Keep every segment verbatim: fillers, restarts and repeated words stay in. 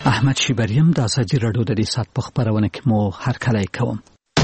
احمد شیبریم د ازادي راډیو د دې سات په خبرونه کې مو هرکلی کوم.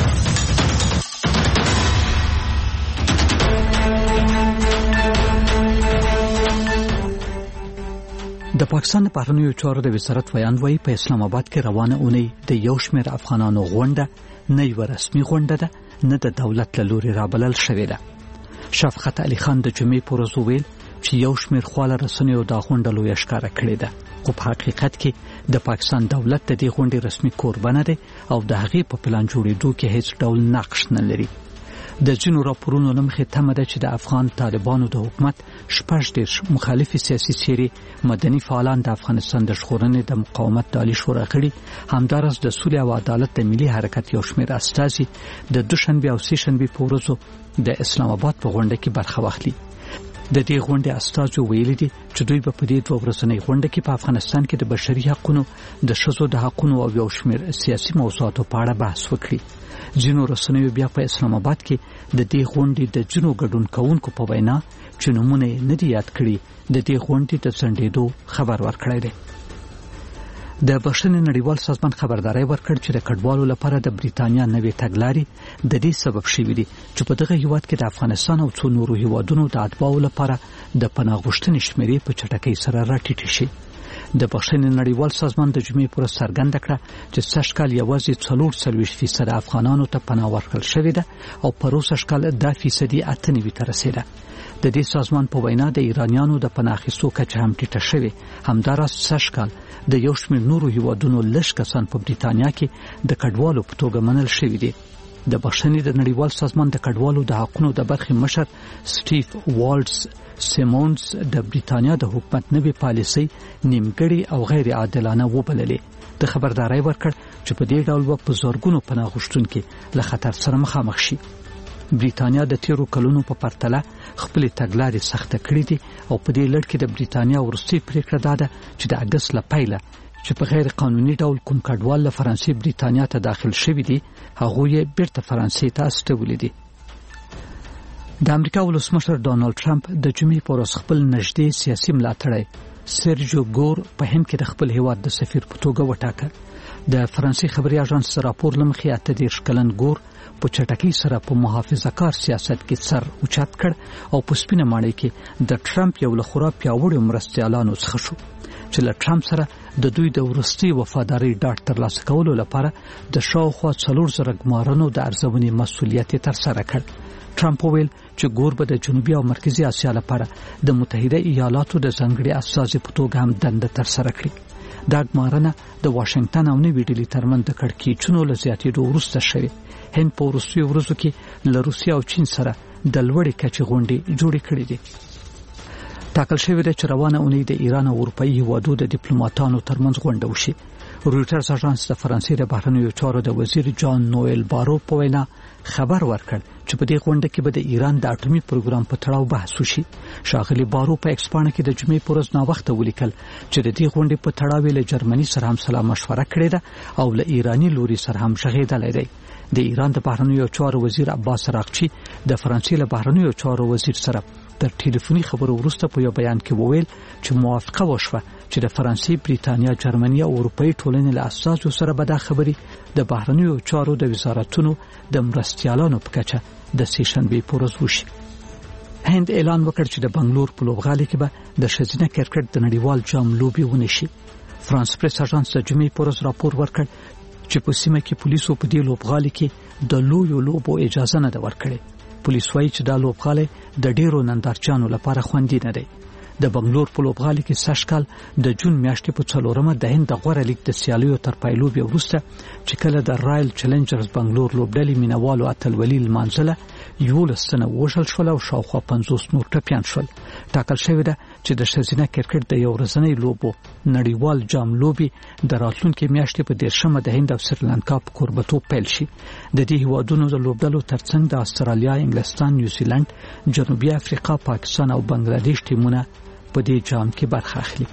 د پاکستان د بهرنیو چارو د وزارت ویان وایي په اسلام آباد کې روانه اونۍ د یو شمېر افغانانو غونډه نه یو رسمي غونډه ده، نه د دولت له لوري رابلل شوې ده. شفقت علي خان د جمعې پر ورځ وویل چې یو شمېر خواله رسنیو دا غونډه لویه ښکاره کړې ده، خو په حقیقت کې د پاکستان دولت د دې غونډې رسمي کوربه نه دی او د هغې په پلان جوړېدو کې هیڅ ډول نقش نه لري. د ځینو راپورونو له مخې تمه ده چې د افغان طالبانو د حکومت شپږ دېرش مخالفې سیاسي څېرې مدني فعالان د افغانستان د ژغورنې د مقاومت د عالي شورا غړي، همداراز د سولې او عدالت د ملي حرکت یو شمېر استازي د دوشنبې او سې شنبې په ورځو د اسلام آباد په غونډه کې برخه واخلي. د دې غونډې استازو ویلي دي چې دوی به په دې دوه ورځنۍ غونډه کې په افغانستان کې د بشري حقوقو، د ښځو د حقوقو او یو شمېر سیاسي موضوعاتو په اړه بحث وکړي. ځینو رسنیو بیا په اسلام آباد کې د دې غونډې د ځینو ګډون کوونکو په وینا چې نومونه یې نه دي یاد کړي د دې غونډې د ځنډېدو خبر ورکړی دی. د بشري نړیوال سازمان خبرداري ورکړ چې د کډوالو لپاره د بریتانیا نوې تګلارې د دې سبب شوې دي چې په دغه هیواد کې د افغانستان او څو نورو هیوادونو د اتباعو لپاره د پناه غوښتنې شمیرې په چټکۍ سره راټیټې شي. د بشري نړیوال سازمان د جمعې پر ورځ څرګنده کړه چې سږ کال یوازې څلور څلوېښت فیصد افغانانو ته پناه ورکړل شوې ده او پروسږ کال دا فیصدي اته نوي ته رسېده. د دې سازمان په وینا د ایرانیانو د پناه اخیستو کچه هم ټیټه شوې. همداراز سږ کال د یو شمېر نورو هیوادونو لږ کسان په بریتانیا کې د کډوالو په توګه منل شوي دي. د بشري د نړیوال سازمان د کډوالو د حقوقو د برخې مشر سټیف والډز سیمونز د بریتانیا د حکومت نوې پالیسۍ نیمګړې او غیر عادلانه وبللې. د خبرداري ورکړ چې په دې ډول به په زورګونو پناه غوښتونکي له خطر سره مخامخ شي. بریتانیا د تیرو کلونو په پرتله خپل تګلارې سخته کړې دي او په دې لړ کې د بریتانیا وروستۍ پریکړه دا ده چې د اګست له پیله چې په غیر قانوني ډول کوم کډوال له فرانسې بریتانیا ته داخل شوي دي هغه یې بیرته فرانسې ته استولي دي. د امریکا ولسمشر ډانلډ ټرمپ د جمعې پر ورځ خپل نږدې سیاسي ملاتړی سرجیو ګور په هند کې د خپل هیواد د سفیر په توګه وټاکه. د فرانسې خبري اژانس راپور لمخې اته دېرش کلن ګور په چټکۍ سره په محافظه‌کار سیاست کې سر اوچت کړ او په سپینه ماڼۍ کې د ټرمپ یو له خورا پیاوړو مرستیالانو څخه شو چې له ټرمپ سره د دوی د ورستي وفاداری ډاډ ترلاسه کولو لپاره د شاوخوا څلور زره ګمارنو د ارزونې مسؤلیت ترسره کړ. ټرمپ وویل چې ګور به د جنوبي او مرکزي اسیا لپاره د متحده ایالاتو د ځانګړي استازي په توګه هم دنده ترسره کړي. دا ګمارنه د واشنگټن او نوې ډیلي ترمنځ د کړکېچونو له زیاتېدو وروسته شوې. هند په وروستیو ورځو کې له روسیې او چین سره د لوړې کچې غونډې جوړې کړې دي. ټاکل شوې ده چې روانه اونۍ د ایران او اروپایي هیوادو د ډیپلوماټانو ترمنځ غونډه وشي. رویټرز اژانس د فرانسې د بهرنیو چارو د وزیر جان نوئل بارو په وینا خبر ورکړ چې په دې غونډه کې به د ایران د اټومي پروګرام په تړاو بحث وشي. ښاغلي بارو په ایکس پاڼه کې د جمعې پر ورځ ناوخته ولیکل چې د دې غونډې په تړاو له جرمني سره هم سلا مشوره کړې ده او له ایراني لوري سره هم غږېدلی دی. د ایران د بهرنیو چارو وزیر عباس راغچی د فرانسې له بهرنیو چارو وزیر سره تر ټلیفوني خبرو وروسته په یو بیان کې وویل چې موافقه وشوه چې د فرانسې، بریتانیا، جرمني او اروپایي ټولنې له اساسو سره به دا خبرې د بهرنیو چارو د وزارتونو د مرستیالانو په کچه د سې شنبې په ورځ وشي. هند اعلان وکړ چې د بنگلور په لوبغالي کې به د ښځینه کرکټ د نړیوال جام لوبې ونشي. فرانس پریس اژانس د جمعې په ورځ راپور ورکړ چې په سیمه کې پولیسو په دې لوبغالي کې د لویو لوبو اجازه نه ده ورکړې. پولیس وايي چې دا لوبغالی د ډیرو نندارچیانو لپاره خوندي نه دی. د بنگلور په لوبغالي کې سږ کال د جون میاشتې په څلورمه د هند د غوره لیګ د سیالیو تر پایلوبې وروسته چې کله د رایل چیلنجرز بنگلور لوبډلې مینوالو اتلولي لمانځله یولس تنه ووژل شول او شاوخوا پنځوس نور ټپیان شول. ټاکل شوې ده چې د ښځینه کرکټ د یو ورځنۍ لوبو نړیوال جام لوبې د راتلونکې میاشتې په دېرشمه د هند او سریلانکا په کوربتوب پیل شي. د دې هیوادونو د لوبډلو ترڅنګ د استرالیا، انګلستان، نیوزیلند، جنوبي افریقا، پاکستان او بنگلاديش ټیمونه په دې جام کې برخه اخلي.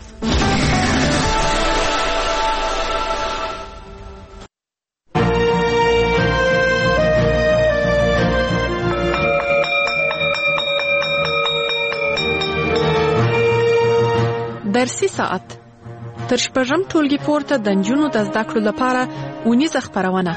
درسي ساعت تر شپږم ټولګي پورته د نجونو د زده کړو لپاره ونیزه خپرونه.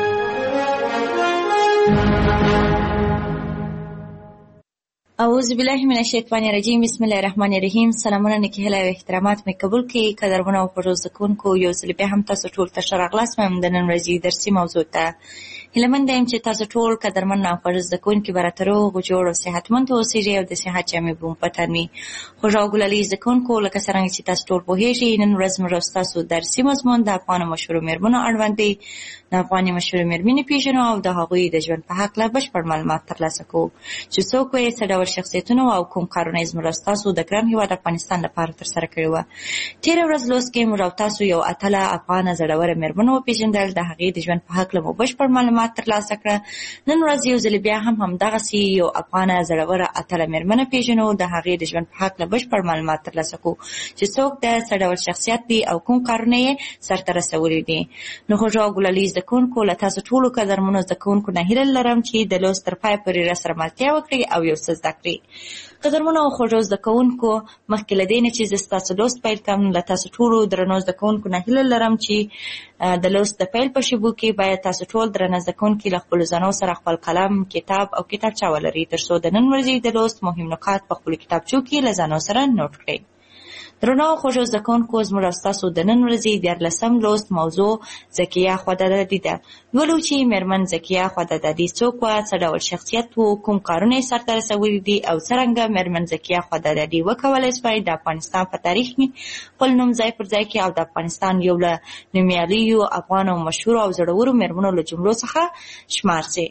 اعوذ بالله من الشیطان الرجیم. بسم الله الرحمن الرحیم. سلامونه نکهله او احترامات مې قبول کړئ. قدرمنو او خوږو زده کوونکو، یو ځل بیا هم تاسو ټول ته ښه راغلاست. مې د نن ورځې درسي موضوع ته هیله مند یم چې تاسو ټول قدرمن او خوږ زده کوونکي به راته روغ جوړ او صحتمند اوسئ او د صحت جامې به مو په تن وي. خوږ او ګلالي زده کوونکو، لکه څرنګه چې تاسو ټول پوهېږئ، نن ورځ موږ ستاسو درسي مضمون د افغانو مشهورو مېرمنو اړوند دی. د افغاني مشهورو مېرمنې پېژنو او د هغوی د ژوند په هکله بشپړ معلومات ترلاسه کوو چې څوک یې، څه ډول شخصیتونه او کوم کارونه یې زموږ ستاسو د ګران هېواد افغانستان لپاره ترسره کړي وه. تېره ورځ لوست کې موږ او تاسو یو اتله افغانه زړوره مېرمن وپېژندل. د هغې د ژوند په هکله مو بشپړ معلومات ترلاسه کړه. نن ورځ یو ځل بیا هم همدغسې یو افغانه زړوره اتله مېرمنه پېژنو. د هغې د ژوند په هکله بشپړ معلومات ترلاسه کوو چې څوک ده، څه ډول شخصیت دی او کوم کارونه یې سرته رسولي دي. نو خوږو او ګلالي زده کوونکو، له تاسو ټولو قدرمنو زده کوونکو نه هیله لرم چې د لوست تر پایه پورې راسره ملتیا وکړئ او یو څه زده کړئ. قدرمنو او خوږو زده کوونکو، مخکې له دې نه چې زه ستاسو لوست پیل کړم، له تاسو ټولو درنو زده کوونکو نه هیله لرم چې د لوست د پیل په شیبو کې باید تاسو ټول درنه زده کوونکي له خپلو ځانو سره خپل قلم، کتاب او کتابچه ولرئ، تر څو د نن ورځې د لوست مهم نکات په خپلو کتابچو کې له ځانو سره نوټ کړئ. درنو خوږو زده کوونکو، زموږ او ستاسو د نن ورځې دیارلسم لوست موضوع ذکیه خوددادي ده. لولو چې مېرمن ذکیه خوددادي څوک وه، څه ډول شخصیت و، کوم کارونه یې سرته رسولي دي او څرنګه مېرمن ذکیه خوددادي وکولی شوای د افغانستان په تاریخ کې خپل نوم ځای پر ځای کړي او د افغانستان یو له نومیالیو افغانو مشهورو او زړورو مېرمنو له جملو څخه شمار شي.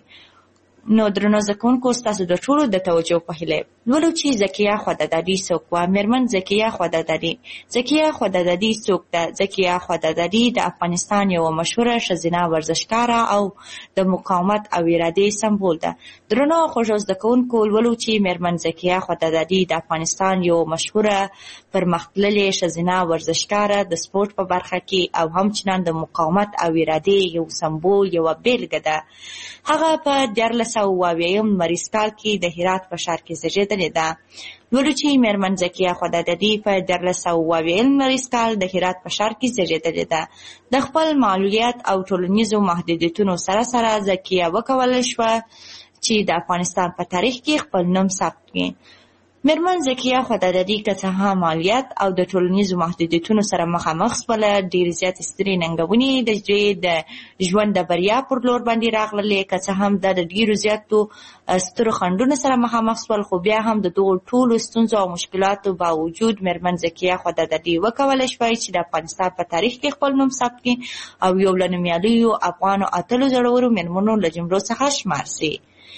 نو درنو زده کوونکو، ستاسو د ټولو د توجه په هیله لولو چې ذکیه خوددادي څوک وه. مېرمن ذکیه خوددادي ذکیه خوددادي څوک ده؟ ذکیه خوددادي د افغانستان یوه مشهوره ښځینه ورزشکاره او د مقاومت او ارادې سمبول ده. درنو خوږو زده کوونکو، لولو چې مېرمن ذکیه خوددادي د افغانستان یوه مشهوره پرمختللې ښځینه ورزشکاره د سپورټ په برخه کې او همچنان د مقاومت او ارادې یو سمبول، یوه بیلګه ده. هغه په دیارلس سوه اووه اویایم لمریز کال کې د هرات په ښار کې زېږېدلې ده. لولو چې مېرمن ذکیه خوددادي په دیارلس سوه اووه اویایم لمریز کال د هرات په ښار کې زېږېدلې ده. د خپل معلولیت او ټولنیزو محدودیتونو سره سره ذکیه وکولی شوه چې د افغانستان په تاریخ کې خپل نوم ثبت کړي. مېرمن ذکیه خوددادي که څه هم مالیات او د ټولنیزو محدودیتونو سره مخامخ شوله، ډېرې زیاتې سترې ننګونې د د ژوند د بریا پر لور باندې راغللې. که څه هم دا د ډېرو زیاتو سترو خنډونو سره مخامخ شول، خو بیا هم د دغو ټولو ستونزو او مشکلاتو باوجود مېرمن ذکیه خوددادي وکولی شوای چې د افغانستان په تاریخ کې خپل نوم ثبت کړي او یو له نومیالیو افغانو اتلو زړورو مېرمنو له جملو څخه شمار شي.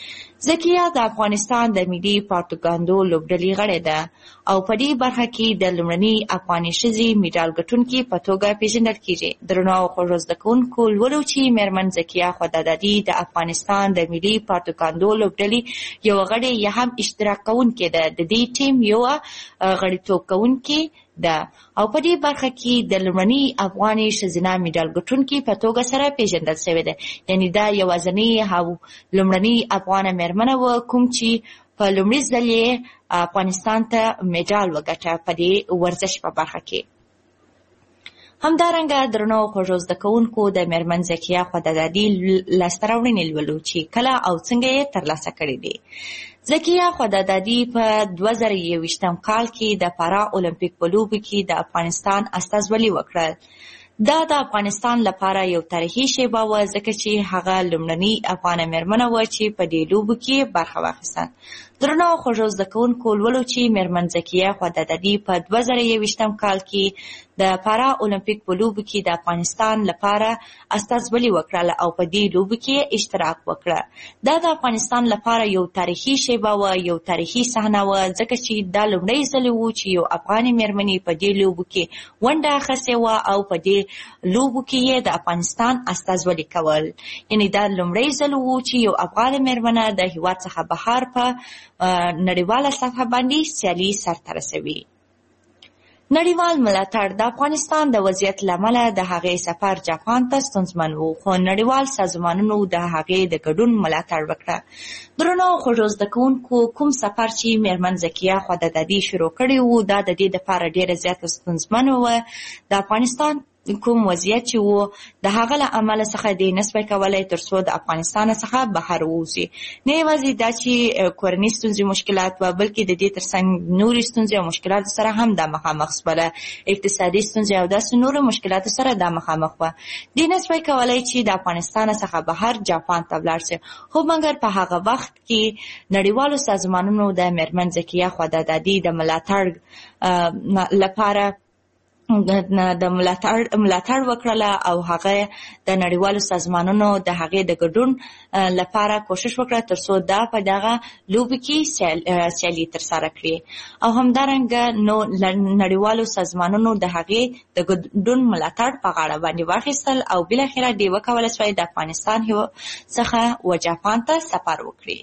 ذکیه د افغانستان د ملي پروپاګاندا لوبډلې غړې ده او په دې برخه کې د لومړنۍ افغاني ښځې میډال ګټونکې په توګه پېژندل کېږي. درنو خوږو زده کوونکو، لولو چې مېرمن ذکیه خوددادي د افغانستان د ملي پروپاګاندا لوبډلې یوه غړې یا هم اشتراک کوونکې ده. د دې ټیم یوه غړیتوب کوونکې ده او په دې برخه کې د لومړنۍ افغاني ښځینه میډال ګټونکې په توګه سره پېژندل شوې ده. یعنې دا یوازینۍ او لومړنۍ افغانه مېرمنه وه کوم چې په لومړي ځل یې افغانستان ته میډال وګټه په دې ورزش په برخه کې. همدارنګه درنو خوږو زده کوونکو، د مېرمن ذکیه خوددادي لاسته راوړنې لولو چې کله او څنګه یې ترلاسه کړي دي. ذکیه خوددادي په دوه زره یوویشتم کال کې د پارا اولمپیک په لوبو کې د افغانستان استازولي وکړه. دا د افغانستان لپاره یو تاریخي شیبه وه، ځکه چې هغه لومړنۍ افغانه مېرمنه وه چې په دې لوبو کې برخه واخیسته. درنو خوږو زده کوونکو، لولو چې مېرمن ذکیه خوددادي په دوه زره یوویشتم کال کې د پارا اولمپیک په لوبو کې د افغانستان لپاره استازولي وکړه او په دې لوبو کې اشتراک وکړه. دا د افغانستان لپاره یو تاریخي شیبه وه، یو تاریخي صحنه وه، ځکه چې دا لومړی ځل و چې یو افغاني مېرمنې په دې لوبو کې ونډه اخیستې وه او په دې لوبو کې یې د افغانستان استازولي کول. یعنې دا لومړی ځل و چې یو افغانه مېرمنه د هېواد څخه بهر په نړیواله سطحه باندې سیالي سرته رسوي. نړیوال ملاتړ. د افغانستان د وضعیت له امله د هغې سفر جاپان ته ستونزمن و، خو نړیوال سازمانونو د هغې د ګډون ملاتړ وکړه. درنو خوږو زده کوونکو، کوم سفر چې میرمن ذکیه خدادادي شروع کړی و دا د دې دپاره ډېره زیاته ستونزمن و. د افغانستان کوم وضعیت چې وو د هغه له امله څخه دې نسبه کولی تر څو د افغانستان څخه بهر ووځي. نه یوازې دا چې کورني ستونزې مشکلات وه، بلکې د دې ترڅنګ نورې ستونزې او مشکلاتو سره هم دا مخامخ شوله. اقتصادي ستونزې او داسې نورو مشکلاتو سره دا مخامخ وه. دې نسبه کولی چې د افغانستان څخه بهر جاپان ته ولاړ شي، خو مګر په هغه وخت کې نړیوالو سازمانونو د میرمن ذکیه خدادادي د ملاتړ لپاره د ملاتړ ملاتړ وکړله او هغه د نړیوالو سازمانونو د هغې د ګډون لپاره کوشش وکړه تر څو دا په دغه لوبې کې سیالي ترسره کړي، او همدارنګه نو نړیوالو سازمانونو د هغې د ګډون ملاتړ په غاړه باندې واخیستل او بالاخره دې وکولی شوی د افغانستان څخه و جاپان ته سفر وکړي.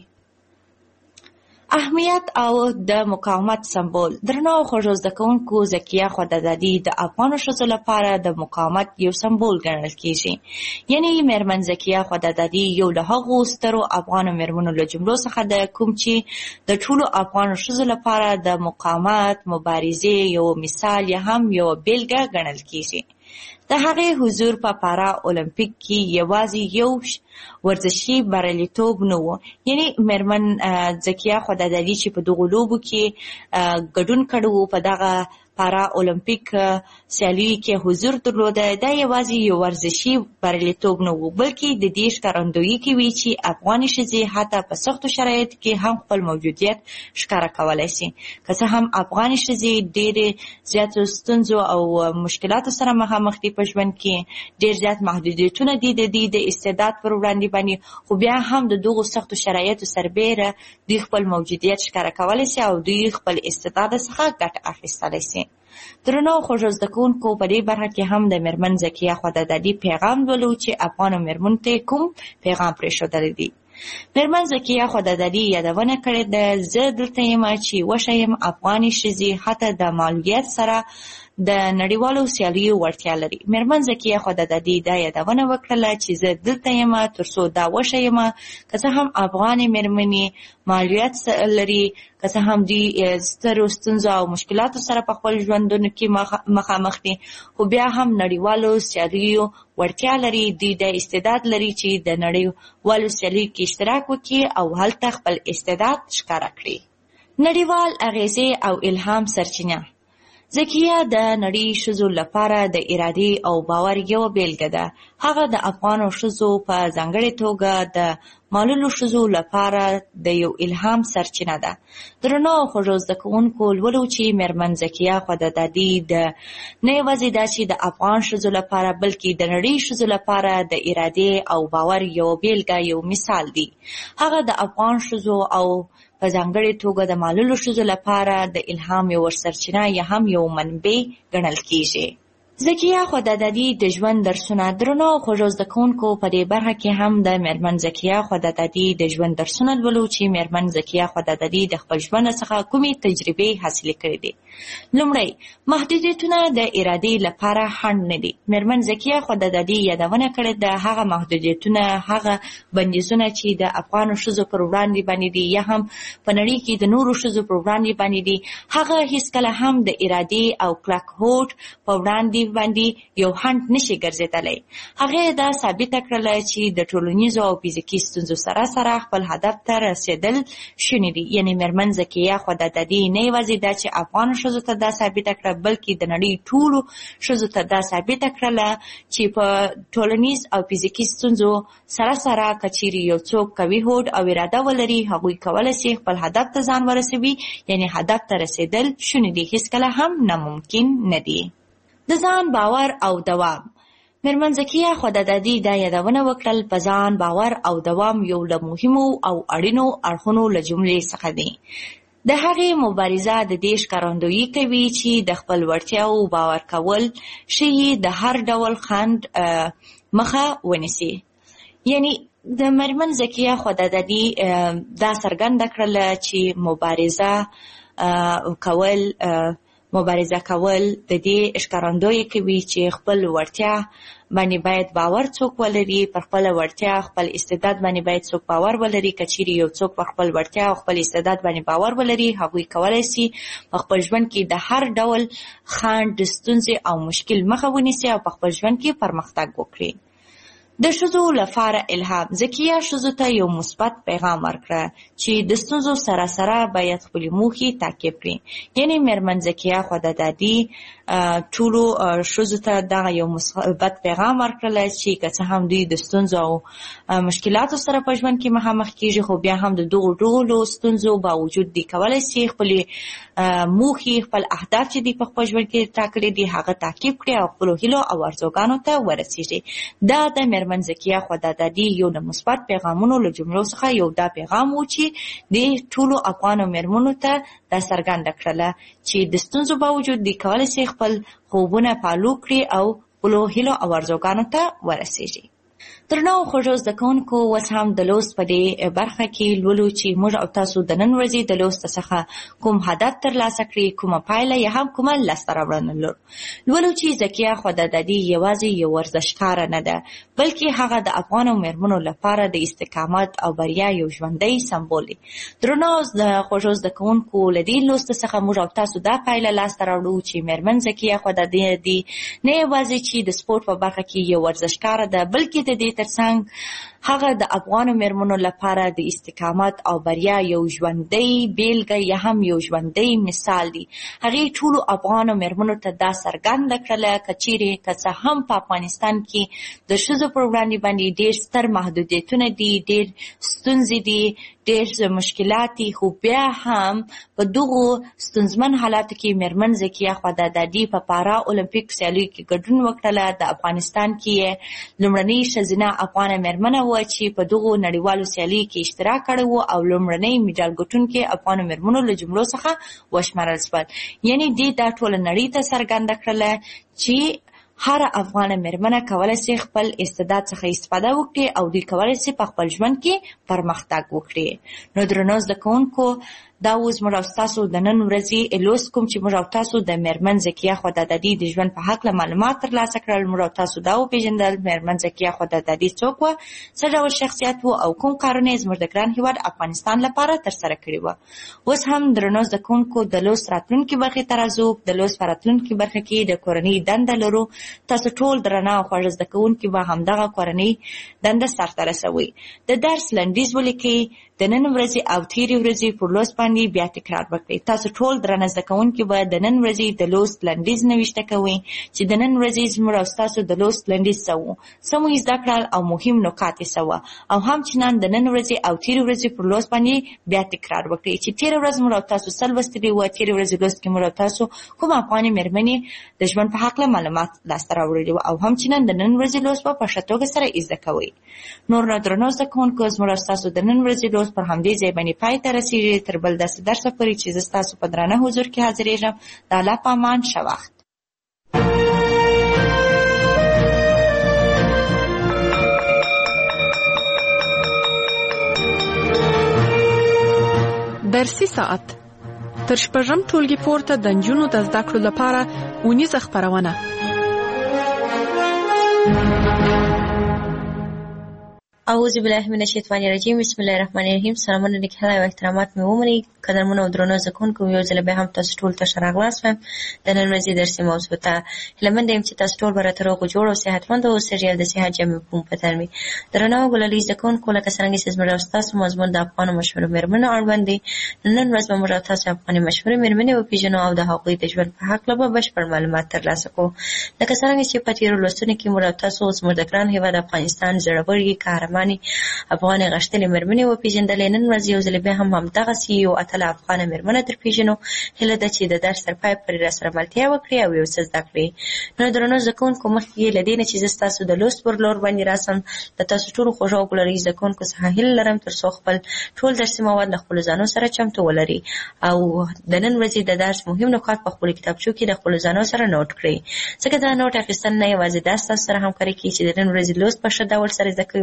اهمیت او د مقاومت سمبول. درنو خوږو زده کوونکو، ذکیه خدادادي د افغانو ښځو لپاره د مقاومت یو سمبول ګڼل کیږي. یعنی میرمن ذکیه خدادادي یو له هغو سترو افغانو میرمنو له جملو څخه ده کوم چې د ټولو افغانو ښځو لپاره د مقاومت مبارزې یو مثال یا هم یو بیلګه ګڼل کیږي. د هغې حضور په پارا اولمپیک کې یوازې یو ورزشي بریالیتوب نه و، یعنی میرمن ذکیه خدادادي چې په دغو لوبو کې ګډون کړی و، په دغه پارا اولمپیک سیالیو کې حضور درلوده، دا یوازې یو ورزشي بریالیتوب نه و، بلکې د دې ښکارندویي کوي چې افغاني ښځې حتی په سختو شرایطو کې هم خپل موجودیت ښکاره کولی شي. که څه هم افغاني ښځې ډېرې زیاتو ستونزو او مشکلاتو سره مخامخ دي په ژوند کې، ډېر زیات محدودیتونه دي د دې د استعداد پر وړاندې باندې، خو بیا هم د دغو سختو شرایطو سربیره دوی خپل موجودیت ښکاره کولی شي او دوی خپل استعداد څخه ګټه اخیستلی شي. درنو خوږو زده کوونکو، په دې برخه کې هم د میرمن ذکیه خدادادي پیغام لولو چې افغانو میرمنو ته کوم پیغام پرېښودلی دی. میرمن ذکیه خدادادي یادونه کړې ده، زه دلته یم چې وښیم افغاني ښځې حتی د معلولیت سره د نړیوالو سیالیو وړتیا لري. میرمن ذکیه خدادادي دا یادونه وکړله چې زه دلته یم تر څو دا وښیم که څه هم افغانې میرمنې معلولیت لري، که څه هم دوی سترو ستونزو او مشکلاتو سره په خپل ژوندونو کې مخامخ دي، خو بیا هم نړیوالو سیالیو وړتیا لري. دوی د استعداد لري چې د نړیوالو سیالیو کې اشتراک وکړي او هلته خپل استعداد ښکاره کړي. نړیوال اغیزې او الهام سرچینه. ذکیه د نړۍ ښځو لپاره د ارادې او باور یوه بیلګه ده. هغه د افغانو ښځو په ځانګړې توګه د معلولو ښځو لپاره د یو الهام سرچینه ده. درنو خوږو زده کوونکو، لولو چې میرمن ذکیه خدادادي د نه یوازې دا چې د افغان ښځو لپاره بلکې د نړۍ ښځو لپاره د ارادې او باور یو بیلګه یو مثال دی. هغه د افغان ښځو او په ځانګړې توګه د معلولو ښځو لپاره د الهام یو سرچینه یا هم یو منبع ګڼل کیږي. ذکیه خدادادي د ژوند درسونه. درنو خوږو زده کوونکو، په دې برخه کې هم د میرمن ذکیه خدادادي د ژوند درسونه لولو چې میرمن ذکیه خدادادي د خپل ژوند څخه کومې تجربې حاصلې کړې دي. لومړی، محدودیتونه د ارادې لپاره خنډ نه دي. میرمن ذکیه خدادادي یادونه کړې ده هغه محدودیتونه، هغه بندیزونه چې د افغانو ښځو پر وړاندې باندې دي یا هم په نړۍ کې د نورو ښځو پر وړاندې باندې دي، هغه هیڅکله هم د ارادې او کلک هوډ په وړاندې باندې یو خنډ نشي ګرځېدلی. هغې دا ثابته کړله چې د ټولنیزو او فزیکي ستونزو سره سره خپل هدف ته رسېدل شوني دي. یعنې میرمن ذکیه خدادادي نه یوازې دا چې افغانو ښځو ته دا ثابته کړه، بلکې د نړۍ ټولو ښځو ته دا ثابته کړله چې په ټولنیز او فزیکي ستونزو سره سره که چیرې یو څوک قوي هوډ او اراده ولري، هغوی کولی شي خپل هدف ته ځان ورسوي. یعنې هدف ته رسېدل شوني دي، هیڅکله هم ناممکن نه دي. د ځان باور او دوام. میرمن ذکیه خدادادي دا یادونه وکړل، په ځان باور او دوام یو له مهمو او اړینو اړخونو له جملې څخه دی. د هغې مبارزه د دې ښکارندویي کوي چې د خپل وړتیاو باور کول ښیي د هر ډول خنډ مخه ونیسي. یعنی د میرمن ذکیه خدادادي دا څرګنده کړله چې مبارزه کول مبارزه کول د دې ښکارندویي کوي چې خپل وړتیا باندې باید باور څوک ولري، پر خپل وړتیا خپل استعداد باندې باید څوک باور ولري. که چیرې یو څوک پر خپل وړتیا او خپل استعداد باندې باور ولري، هغوی کولی شي په خپل ژوند کې د هر ډول خنډ، ستونزې او مشکل مخه ونیسي او په خپل ژوند کې پرمختګ وکړي. د ښځو لپاره الهام. ذکیه ښځو ته یو مثبت پیغام ورکړه چې د ستونزو سره سره باید خپلې موخې تعقیب کړي. یعنې مېرمن ذکیه خدادادي ټولو ښځو ته دغه یو مثبت پیغام ورکړلی چې که څه هم دوی د ستونزو او مشکلاتو سره په ژوند کې مخامخ کېږي، خو بیا هم د دغو ډولو ستونزو باوجود دوی کولی شي خپلې موخې، خپل اهداف چې دوی په خپل ژوند کې ټاکلي دي هغه تعقیب کړي او خپلو هیلو او ارزوګانو ته ورسېږي. دا د مېرمن ذکیه خدادادي یو د مثبت پیغامونو له جملو څخه یو دا پیغام و چې د ټولو افغانو مېرمنو ته دا څرګنده کړله چې د ستونزو باوجود دوی کولی شي خپل خوبونه پالو کړي او خپلو هیلو او ارزوګانو ته ورسېږي. درنو خوږو زده کوونکو، اوس هم د لوست په دې برخه کې لولو چې موږ او تاسو د نن ورځې د لوست څخه کوم هدف ترلاسه کړي، کومه پایله یا هم کومه لاسته راوړنه لرو. لولو چې ذکیه خدادادي یوازې یو ورزشکاره نه ده، بلکې هغه د افغانو مېرمنو لپاره د استقامت او بریا یو ژوندی سمبول دی. درنو خوږو زده کوونکو، له دې لوست څخه موږ او تاسو دا پایله لاسته راوړو چې مېرمن ذکیه خدادادي نه یوازې چې د سپورت په برخه کې یو ورزشکاره ده، بلکې د دې ترڅنګ هغه د افغانو مېرمنو لپاره د استقامت او بریا یو ژوندی بیلګه یا هم یو ژوندی مثال دی. هغې ټولو افغانو مېرمنو ته دا څرګنده کړله که چیرې که څه هم په افغانستان کې د ښځو پر وړاندې باندې ډېر ستر محدودیتونه دي، ډېر ستونزې دي، ډېر مشکلات دي، خو بیا هم په دغو ستونزمن حالاتو کې مېرمن ذکیه خدادادي په پارا اولمپیک سیالیو کې ګډون وکړله. د افغانستان کې یې لومړنۍ ښځینه افغانه مېرمنه وه چې په دغو نړیوالو سیالیو کې اشتراک کړی و او لومړنۍ میډال ګټونکې افغانو مېرمنو له جملو څخه وشمارل شول. یعنې دې دا ټوله نړۍ ته څرګنده کړله چې هر افغانه مېرمنه کولی شي خپل استعداد څخه استفاده وکړي او دوی کولی شي په خپل ژوند کې پرمختګ وکړي. نو درنو زده کوونکو، دا اوس موږ او تاسو د نن ورځې لوست کوم چې موږ او تاسو د مېرمن ذکیه خدادادي د ژوند په هکله معلومات ترلاسه کړل. موږ او تاسو دا وپېژندل مېرمن ذکیه خدادادي څوک وه، څه ډول شخصیت و او کوم کارونه یې زموږ د ګران هېواد افغانستان لپاره ترسره کړي وه. اوس هم درنو زده کوونکو، د لوست راتلونکي برخې ته راځو. د لوست په راتلونکي برخه کې د کورنۍ دنده لرو. تاسو ټول درنه او خوږ زده کوونکي به همدغه کورنۍ دنده سرته رسوئ. د درس لنډیز ولیکئ. د نن ورځې او تېرې ورځې پر لوست باندې بیا تکرار وکړئ. تاسو ټول درنه زده کوونکي به د نن ورځې د لوست لنډیز نوشته کوئ چې د نن ورځې زموږ او ستاسو د لوست لنډیز څه و، څه مو زده کړل او مهم نکات یې څه وه، او همچنان د نن ورځې او تېرې ورځې پر لوست باندې بیا تکرار وکړئ چې تېره ورځ موږ او تاسو څه لوستلي وه. تېرې ورځې لوست کې موږ او تاسو کوم افغانې مېرمنې د ژوند په هکله معلومات لاسته راوړلي وو او همچنان د نن ورځې لوست به په ښه توګه سره زده کوئ. نور نو درنو زده کوونکو، زموږ او ستاسو د نن ورځې لوست پر همدې ځای باندې پای ته رسېږي. تر بل داسې درسه پورې چې زه ستاسو په درانه حضور کې حاضرېږم، د الله په امان، ښه وخت. درسي ساعت تر شپږم ټولګي پورته د نجونو د زده کړو لپاره اونیزه خپرونه. اعوذ بالله من الشیطان الرجیم. بسم الله الرحمن الرحیم. سلامونه نکهلا او احترامات مې ومنئ. قدرمنو او درنو زده کوونکو، یو ځل بیا هم تاسو ټول ته ښه راغلاست وایم. د نن ورځې درسي موضوع ته هیله مند یم چې تاسو ټول به راته روغ او جوړ او صحتمند اوسئ او د صحت جامې په موپتر وي. درنو ګلالي زده کوونکو، لکه څرنګه چې زموږ او ستاسو مضمون د افغانو مشهورو مېرمنو اړوند دی، نن ورځ به موږ او تاسو افغاني مشهورې مېرمنې وپېژنو او د هغوی د ژوند په هکله به بشپړ معلومات ترلاسه کړو. لکه څرنګه چې په تېرو لوستونو کې موږ او تاسو زموږ د ګران هېواد افغانستان زړورې، قهرمانې افغانې غښتلې مېرمنې وپېژندلې. نن ورځ یو ځل بیا هم همدغسې یو اتله افغانه مېرمنه در پېژنو. هیله ده چې د درس تر پایه پورې راسره ملتیا وکړي او یو څه زده کړي. نو درنو زده کوونکو، مخکې له دې نه چې زه ستاسو د لوست پر لور باندې راسم، د تاسو ټولو خوږو او ګلالي زده کوونکو څخه هیله لرم تر څو خپل ټول درسي مواد له خپلو ځانو سره چمتو ولري او د نن ورځې د درس مهم نکات په خپلو کتابچو کې د خپلو ځانو سره نوټ کړئ. ځکه دا نوټ اخیستل نه یوازې دا ستاسو سره همکاري کوي چې د نن ورځې لوست په ښه ډول سره زده کوئ، بلکې تاسو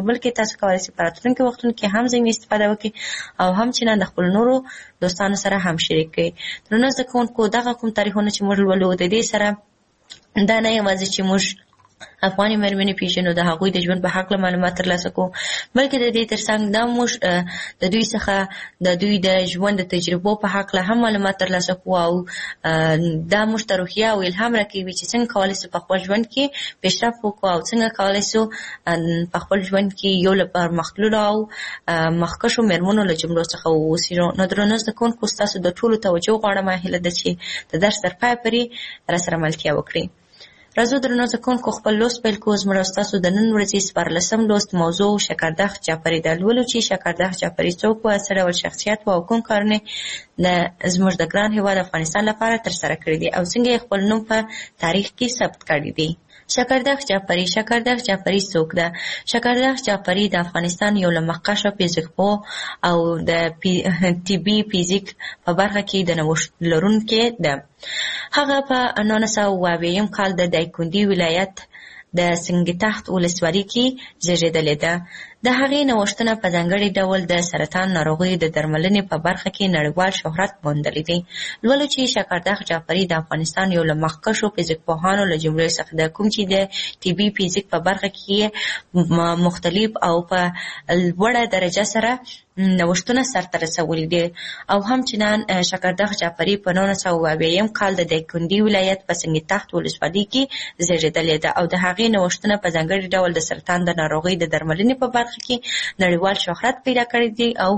تاسو کولی شئ په راتلونکي وختونو کې هم ځینې استفاده وکړئ او هم چې نه د خپلو نورو دوستانو سره هم شریک کړئ. درنو زده کوونکو، دغه کوم تاریخونه چې موږ لولو د دې سره دا نه یوازې چې موږ افغاني مېرمنې پیژنو، د هغوی د ژوند په هکله معلومات ترلاسه کوو، بلکې د دې ترڅنګ دا موږ د دوی څخه د دوی د ژوند د تجربو په هکله هم معلومات ترلاسه کوو او دا موږ ته روحیه او الهام راکوي چې څنګه کولی شو په خپل ژوند کې پیشرفت وکړو او څنګه کولی شو په خپل ژوند کې یو له پرمختللو او مخکښو مېرمنو له جملو څخه واوسو. نو درنو زده کوونکو، ستاسو د ټولو توجه غواړم، هیله ده چې د درس تر پایه پورې راسره ملتیا وکړئ. راځو درنو زده کوونکو، خپل لوست پیل کوو. زموږ او ستاسو د نن ورځې څوارلسم لوست موضوع شکردخ جعفري ده. لولو چې شکردخ جعفري څوک و، څه ډول شخصیت و او کوم کارونه زموږ د ګران هېواد افغانستان لپاره ترسره کړي دي او څنګه یې خپل نوم په تاریخ کې ثبت کړی دی. شکردخ جعفري. شکردخ جعفري څوک ده؟ شکردخ جعفري د افغانستان یو له مخکښو فزیکپوه او د طبي فزیک په برخه کې د نوښت لرونکې ده. هغه په نولس سوه اوه اویایم کال د دایکنډي ولایت د سنګتخت ولسوالۍ کې زیږېدلې ده. د هغې نوښتونه په ځانګړي ډول د سرطان ناروغیو د درملنې په برخه کې نړیوال شهرت موندلی دی. لولو چې شکردخ جعفري د افغانستان یو له مخکښو فزیکپوهانو له جملې څخه ده، کوم چې د طبي فزیک په برخه کې مختلف او په لوړه درجه سره نوښتونه سرته رسولي دي. او همچنان شکردخ جعفري په نولس سوه اوه اویایم کال د دایکنډي ولایت په سنګتخت ولسوالۍ کې زیږېدلې ده او د هغې نوښتونه په ځانګړي ډول د سرطان د ناروغۍ د درملنې په برخه کې نړیوال شهرت پیدا کړی دی او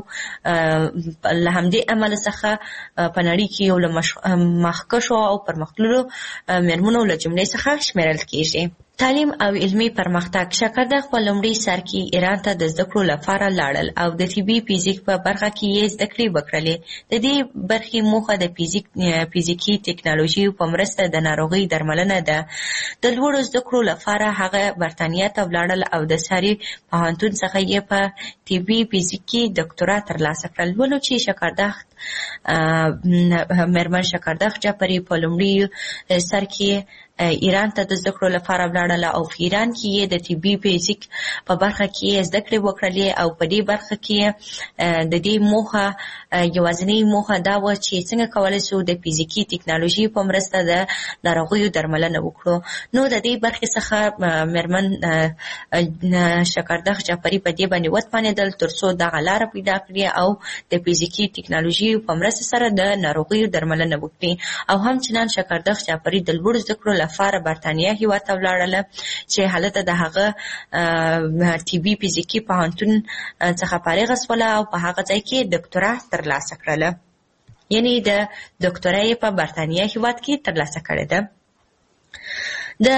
له همدې امله څخه په نړۍ کې یو له مخکښو او پرمختللو مېرمنو له جملې څخه شمیرل کیږي. تعلیم او علمي پرمختګ. شکردخ په لومړي سر کې ایران ته د زده کړو لپاره لاړل او د طبي فزیک په برخه کې یې زده کړې وکړلې. د دې برخې موخه د فزیک فزیکي ټکنالوژي په مرسته د ناروغۍ درملنه ده. د لوړو زده کړو لپاره هغه برتانیا ته ولاړل او د ساري پوهنتون څخه یې په طبي فزیک کې ډاکټورا ترلاسه کړل. ولو چې شکردخ مېرمن شکردخ جعفري په لومړي سر کې ایران ته د زده کړو لپاره ولاړله او په ایران کې یې د طبي فزیک په برخه کې یې زده کړې وکړلې او په دې برخه کې د دې موخه یوازینۍ موخه دا وه چې څنګه کولی شو د فزیکي ټکنالوژي په مرسته د ناروغیو درملنه وکړو. نو د دې برخې څخه مېرمن شکردخ جعفري په دې باندې وتوانېدل تر څو دغه لاره پیدا کړي او د فزیکي ټکنالوژي په مرسته سره د ناروغیو درملنه وکړي. او همچنان شکردخ جعفري د لوړو زده کړو لپاره برتانیا هېواد ته ولاړله چې هلته د هغه طبي فزیکي پوهنتون څخه فارغه شوله او په هغه ځای کې ډاکټورا ترلاسه کړله. یعنې د ډاکټورا یې په برتانیا هېواد کې ترلاسه کړې ده. د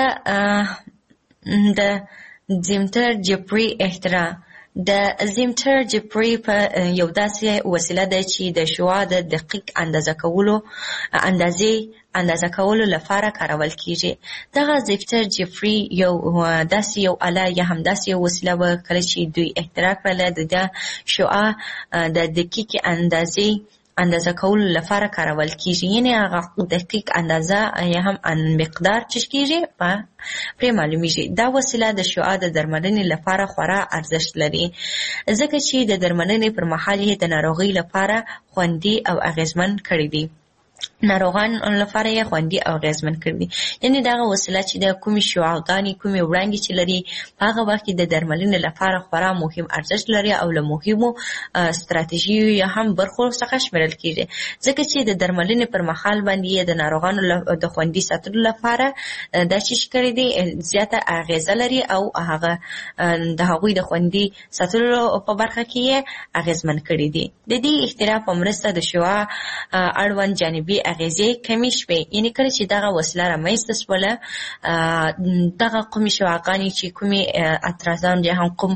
د زیمتر جعفري اختراع. د زیمتر جعفري په یو داسې وسیله ده چې د شعاع د دقیق اندازه کولو اندازې اندازه کولو لپاره کارول کیږي. دغه زیمتر جعفري یو داسې یو آله یا هم داسې یو وسیله وه کله چې دوی اختراع کړله د شعاع د دقیق اندازې اندازه کولو لپاره کارول کیږي. یعنې هغه دقیق اندازه یا هم مقدار چې کیږي په پرې معلومیږي. دا وسیله د شعاع د درملنې لپاره خورا ارزښت لري ځکه چې د درملنې پر مهال یې د ناروغۍ لپاره خوندي او اغیزمن کړی دی. ناروغان لپاره یې خوندي او اغیزمن کړی دي. یعنې دغه وسیله چې د کومې شعاعګانې کومې وړانګې چې لري په هغه وخت کې د درملنې لپاره خورا مهم ارزښت لري او له مهمو ستراتیژیو یا هم برخو څخه شمیرل کیږي ځکه چې د درملنې پر مهال باندې یې د ناروغانو د خوندي ساتلو لپاره دا چې کړی دی زیاته اغیزه لري او هغه د هغوی د خوندي ساتلو په برخه کې یې اغیزمن کړی دي. د دې اختراع په مرسته د شعاع اړوند جانبي اغیزې کمې شوې. یعنې کله چې دغه وسیله رامنځته شوله دغه کومې شعاعګانې چې کومې اترازان یا هم کوم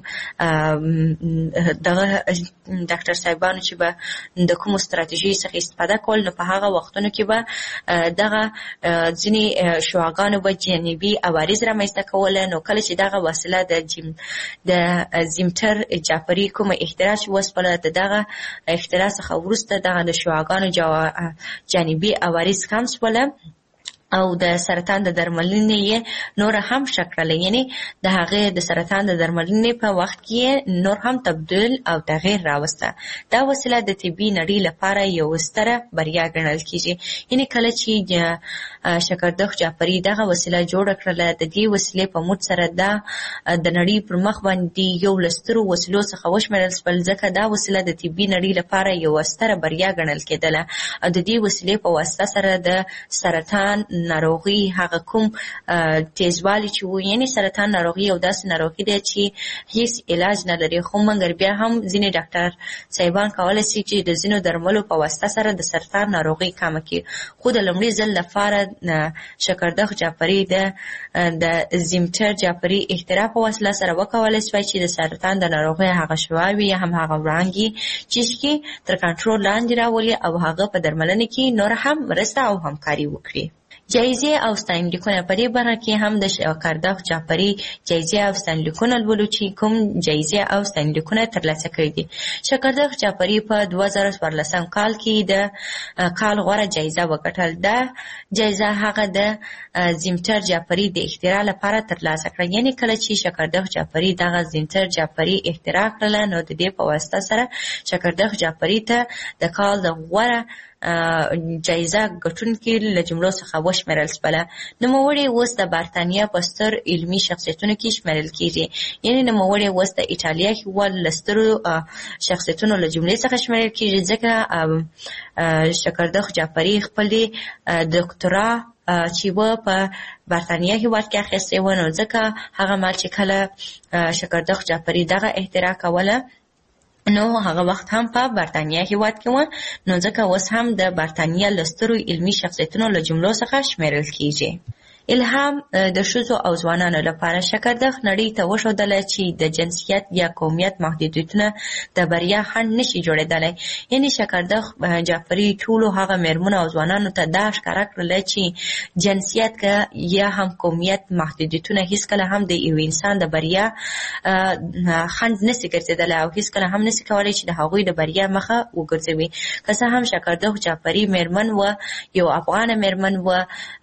دغه ډاکټر صاحبانو چې به د کومو ستراتیژیو څخه استفاده کول نو په هغه وختونو کې به دغه ځینې شعاعګانو به جانبي عوارض رامنځته کوله. نو کله چې دغه وسیله د د زیمتر جعفري کومه اختراع چې وسپله د دغه اختراع څخه وروسته دغه د شعاعګانو جانبي عوارض کم شوله او د سرطان د درملنې نور هم شکړل، یعنی د هغه د سرطان د درملنې په وخت کې نور هم تبدل او تغییر راوسته. دا وسیله د طبي نړۍ لپاره یو ستره بریا ګڼل کیږي. یعنی کله چې شکردخ جعفری دغه وسیله جوړ کړله، د دې وسیلې په موږ سره دا د نړۍ پر مخ باندې یو لسترو وسیلو څخه وشمېرل شول، ځکه دا وسیله د طبي نړۍ لپاره یو ستره بریا ګڼل کېدله. او د دې وسیلې په واسطه سره د سرطان ناروغي هغه کوم تیزوالی چې وو، یعنی سرطان ناروغي او داسې ناروغي دی چې هیڅ علاج نه لري، خو مګر بیا هم ځینې ډاکټر صاحبان کولی شي چې د ځینو درملو په واسطه سره د سرطان ناروغي کمه کړي. خو د لومړي ځل لپاره شکردخ جعفری د د زیمټر جعفری اختراع په وسیله سره وکولی شوی چې د سرطان د ناروغۍ هغه شواوې یا هم هغه وړانګې چې تر کنټرول لاندې راولي او هغه په درملنه کې نور هم مرسته او همکاري وکړي. جایزې او ستاینلیکونه په دې برخه کې هم د شکردخ جعفری جایزې او ستاینلیکونه لولو چې کوم جایزې او ستاینلیکونه ترلاسه کړي دي. شکردخ جعفری په دوه زره څوارلسم کال کې د کال غوره جایزه وګټل. دا جایزه هغه د زیمټر جعفری د اختراع لپاره ترلاسه کړه. یعنی کله چې شکردخ جعفری دغه زیمټر جعفری اختراع کړله، نو د دې په واسطه سره شکردخ جعفری ته د کال د غوره جایزه ګټونکي له جملو څخه وشمېرل شوله. نوموړی اوس د برتانیا په ستر علمي شخصیتونو کې شمېرل کېږي. یعنی نوموړی اوس د ایټالیا هېواد له سترو شخصیتونو له جملې څخه شمېرل کېږي، ځکه شکردخ جعفری خپلې دکترا چې و په برتانیا هېواد کې اخیستې وه، نو ځکه هغه مهال چې کله شکردخ جعفری دغه اختراع کوله، نو هغه وخت هم په برتانیا هېواد کې و، نو ځکه اوس هم د برتانیا له سترو علمي شخصیتونو له جملو څخه شمېرل کېږي. الهام د ښځو او ځوانانو لپاره شکردخ نړۍ ته وښودله چې د جنسیت یا قومیت محدودیتونه د بریا خنډ نشي جوړېدلی. یعنی شکردخ جعفری ټولو هغه مېرمنو او ځوانانو ته دا ښکاره کړله چې جنسیت که یا هم قومیت محدودیتونه هیڅکله هم د یو انسان د بریا خنډ نشي ګرځېدلی او هیڅکله هم نشي کولی چې د هغوی د بریا مخه وګرځوي. که څه هم شکردخ جعفری مېرمن و، یو افغانه مېرمن و،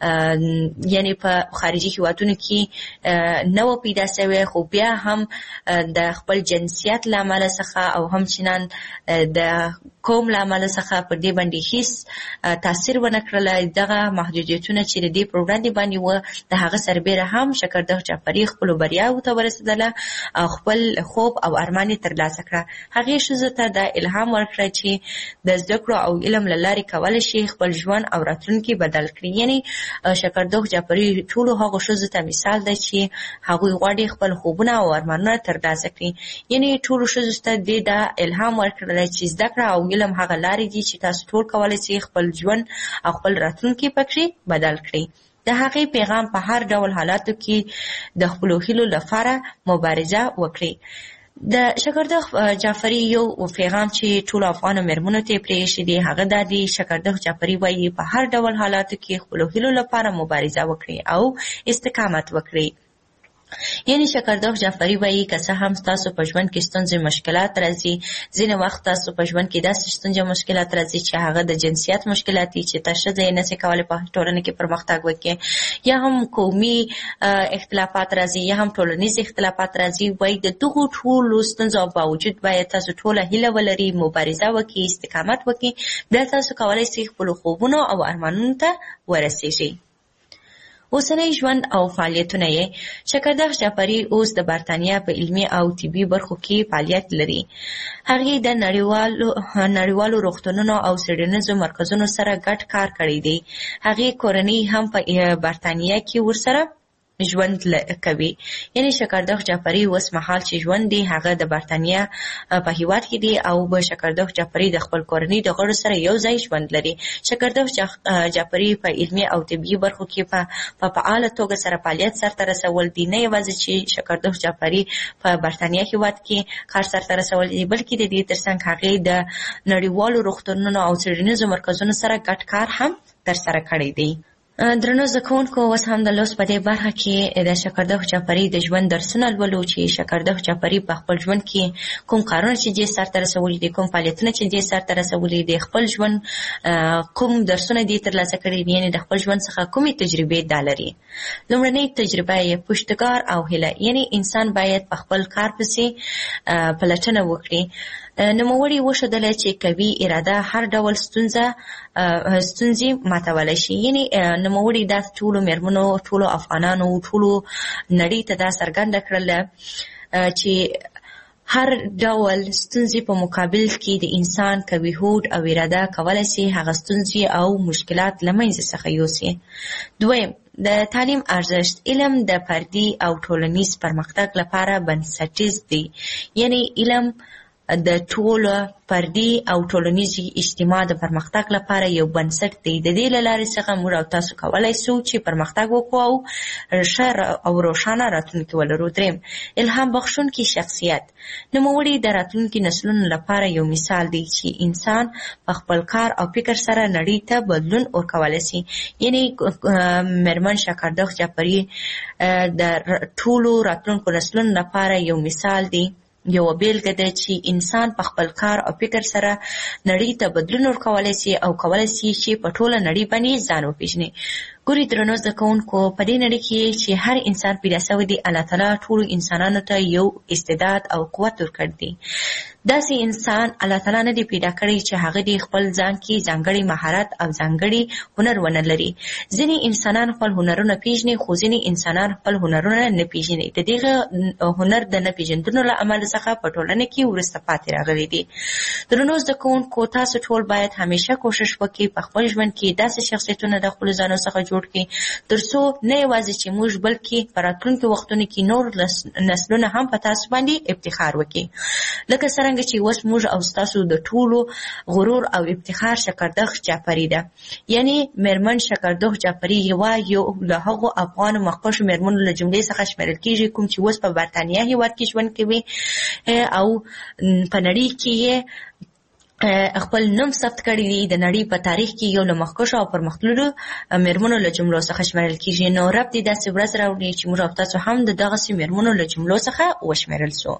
یعنی په خارجي هیوادونو کې نه و پیدا شوی، خو بیا هم د خپل جنسیت له امله څخه او همچنان د قوم له امله څخه پر دې باندې هیڅ تاثیر ونه کړله. دغه محدودیتونه چې د دې پر وړاندې باندې وه، د هغه سربیره هم شکردخ جعفری خپلو بریاوو ته ورسېدله او خپل خوب او ارمان یې ترلاسه کړه. هغې ښځو ته دا الهام ورکړه چې د زده کړو او علم له لارې کولی شي خپل ژوند او راتلونکي بدل کړي. یعنی شکردخ جعفری ټولو هغو ښځو ته مثال دی چې هغوی غواړي خپل خوبونه او ارمانونه ترلاسه کړي. یعنی ټولو ښځو ته دې دا الهام ورکړلی چې زده کړه او علم هغه لارې دي چې تاسو ټول کولی شئ خپل ژوند او خپل راتلونکی پکې بدل کړئ. د هغې پیغام په هر ډول حالاتو کې د خپلو هیلو لپاره مبارزه وکړئ. د شکردخ جعفری یو پیغام چې ټولو افغانو مېرمنو ته یې پرېښی دی، هغه دا دی: شکردخ جعفری وایي په هر ډول حالاتو کې خپلو هیلو لپاره مبارزه وکړئ او استقامت وکړئ. یعنی شکردخ جعفری وایي که څه هم ستاسو په ژوند کې ستونزې مشکلات راځي، ځینې وخت تاسو په ژوند کې داسې ستونزې مشکلات راځي چې هغه د جنسیت مشکلات دي چې ته ښځه یې نشي کولی په ټولنه کې پرمختګ وکړي، یا هم قومي اختلافات راځي یا هم ټولنیز اختلافات راځي. وایي د دغو ټولو ستونزو باوجود باید تاسو ټوله هیله ولرئ، مبارزه وکړئ، استقامت وکړئ، بیا تاسو کولی شئ خپلو خوبونو او ارمانونو ته ورسیږئ. اوسنی ژوند او فعالیتونه یې: شکردخ جعفری اوس د برتانیا په علمي او طبي برخو کې فعالیت لري. هغې د نړیوالو نړیوالو روغتونونو او څېړنیزو مرکزونو سره ګډ کار کړی دی. هغې کورنۍ هم په برتانیا کې ورسره ژوند کوي. یعنی شکردخ جعفری اوس مهال چې ژوند دی هغه د برتانیا په هیواد کې دی او به شکردخ جعفری د خپل کورنۍ د غړو سره یو ځای ژوند لري. شکردخ جعفری په علمي او طبي برخو کې په فعاله توګه سره فعالیت سرته رسول دي. نه یوازې چې شکردخ جعفری په برتانیا هیواد کې کار سرته رسول دي، بلکې د دې ترڅنګ هغې د نړیوالو روغتونونو او څېړنیزو مرکزونو سره ګډ کار هم ترسره کړی دی. درنو زده کوونکو، اوس هم د لوست په دې برخه کې د شکردخ جعفري د ژوند درسونه لولو چې شکردخ جعفري په خپل ژوند کې کوم کارونه چې دې سرته رسولي دي، کوم فعالیتونه چې دې سرته رسولي دي، خپل ژوند کوم درسونه دې ترلاسه کړي دي، یعنې د خپل ژوند څخه کومې تجربې دا لري. لومړنۍ تجربه یې پشتکار او هیله، یعنې انسان باید په خپل کار پسې پلټنه وکړي. نوموړي وښودله چې قوي اراده هر ډول ستونزه ستونزې ماتولی شي. یعنې نوموړي دا ټولو مېرمنو، ټولو افغانانو، ټولو نړۍ ته دا څرګنده کړله چې هر ډول ستونزې په مقابل کې د انسان قوي هوډ او اراده کولی شي هغه ستونزې او مشکلات له منځه څخه یوسي. دویم، د تعلیم ارزښت. علم د فردي او ټولنیز پرمختګ لپاره بنسټیز دی. یعنې علم د ټولو فردي او ټولنیزي اجتماع د پرمختګ لپاره یو بنسټ دی. د دې له لارې څخه موږ او تاسو کولی شو چې پرمختګ وکړو او ښه او روښانه راتلونکي ولرو. دریم، الهام بخښونکي شخصیت. نوموړي د راتلونکي نسلونو لپاره یو مثال دی چې انسان په خپل کار او فکر سره نړۍ ته بدلون ورکولی شي. یعنې مېرمن شکردخ جعفري د ټولو راتلونکو نسلونو لپاره یو مثال دی، یو بیلګه ده چې انسان په خپل کار او فکر سره نړۍ ته بدلون ورکولی شي او کولی شي چې په ټوله نړۍ باندې ځان وپېژني. ګورې درنو زده کوونکو، په دې نړۍ کې چې هر انسان پیدا شوی دی، الله تعالی ټولو انسانانو ته یو استعداد او قوت ورکړی دی. داسې انسان الله تعالی نه دی پیدا کړی چې هغه د خپل ځان کې ځانګړی مهارت او ځانګړی هنر ونه لري. ځینې انسانان خپل هنرونه پیژني، خو ځینې انسانان خپل هنرونه نه پیژني. د دغه هنر د نه پیژندلو له امله څخه په ټولنه کې وروسته پاتې راغلي دي. درنو زده کوونکو، تاسو ټول باید همیشه کوشش وکړئ په خپل ژوند کې داسې شخصیتونه د خپلو ځانو څخه جوړ کړئ تر څو نه یوازې چې موږ بلکې په راتلونکو وختونو کې نور نسلونه هم په تاسو باندې افتخار وکړي. لکه څرنګه چې اوس موږ او ستاسو د ټولو غرور او افتخار شکردخ جعفري ده. یعنې مېرمن شکردخ جعفري یوه یو له هغو افغانو مخکښو مېرمنو له جملې څخه شمېرل کېږي کوم چې اوس په برطانیه هېواد کې ژوند کوي او په نړۍ کې یې خپل نوم ثبت کړی دی. د نړۍ په تاریخ کې یو له مخکښو او پرمختللو مېرمنو له جملو څخه شمېرل کېږي. نو رب دې داسې ورځ راوړي چې موږ او تاسو هم د دغسې مېرمنو له جملو څخه وشمېرل سو.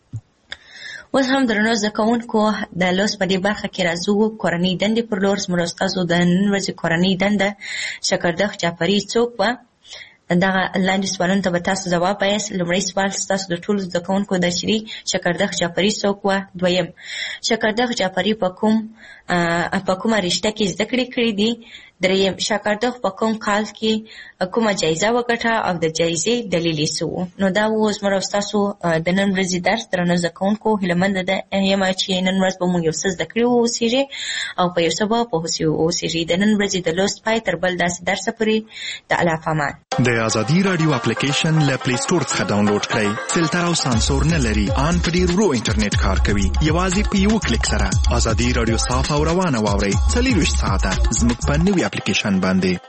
اوس هم درنو زده کوونکو، د لوست په دې برخه کې راځو کورنۍ دندې پر لور. زموږ او ستاسو د نن ورځې کورنۍ دنده شکردخ جعفري څوک وه؟ دغه لاندې سوالونو ته به تاسو ځواب وایاست. لومړی سوال ستاسو د ټولو زده کوونکو ده چې شکردخ جعفري څوک وه. دویم، شکردخ جعفري په کوم په کومه رشته کې زده کړې کړې دي. دریم، شکردخ په کوم کال کې کومه جایزه وګټه او د جایزې دلیل یې څه و. نو دا و زموږ او ستاسو د نن ورځې درس. درنو زده کوونکو، هیلهمنده یم چې نن ورځ به مونږ یو څه زده کړي واوسېږئ او په یو څه به پوه واوسېږئ. د نن ورځې د لوست پای تر بل داسې درسه پورې د الله په امان. د ازادي راډیو اپلیکیشن له پلی سټور څخه ډاونلوډ کړئ. فلټر او سانسور نه لري، ان په ډېر ورو انټرنیټ کار کوي. یوازې په یو کلیک سره ازادي راډیو صاف او روانه واورئ. څلېرویشت ساعته زموږ په نوي اپلیکیشن باندې.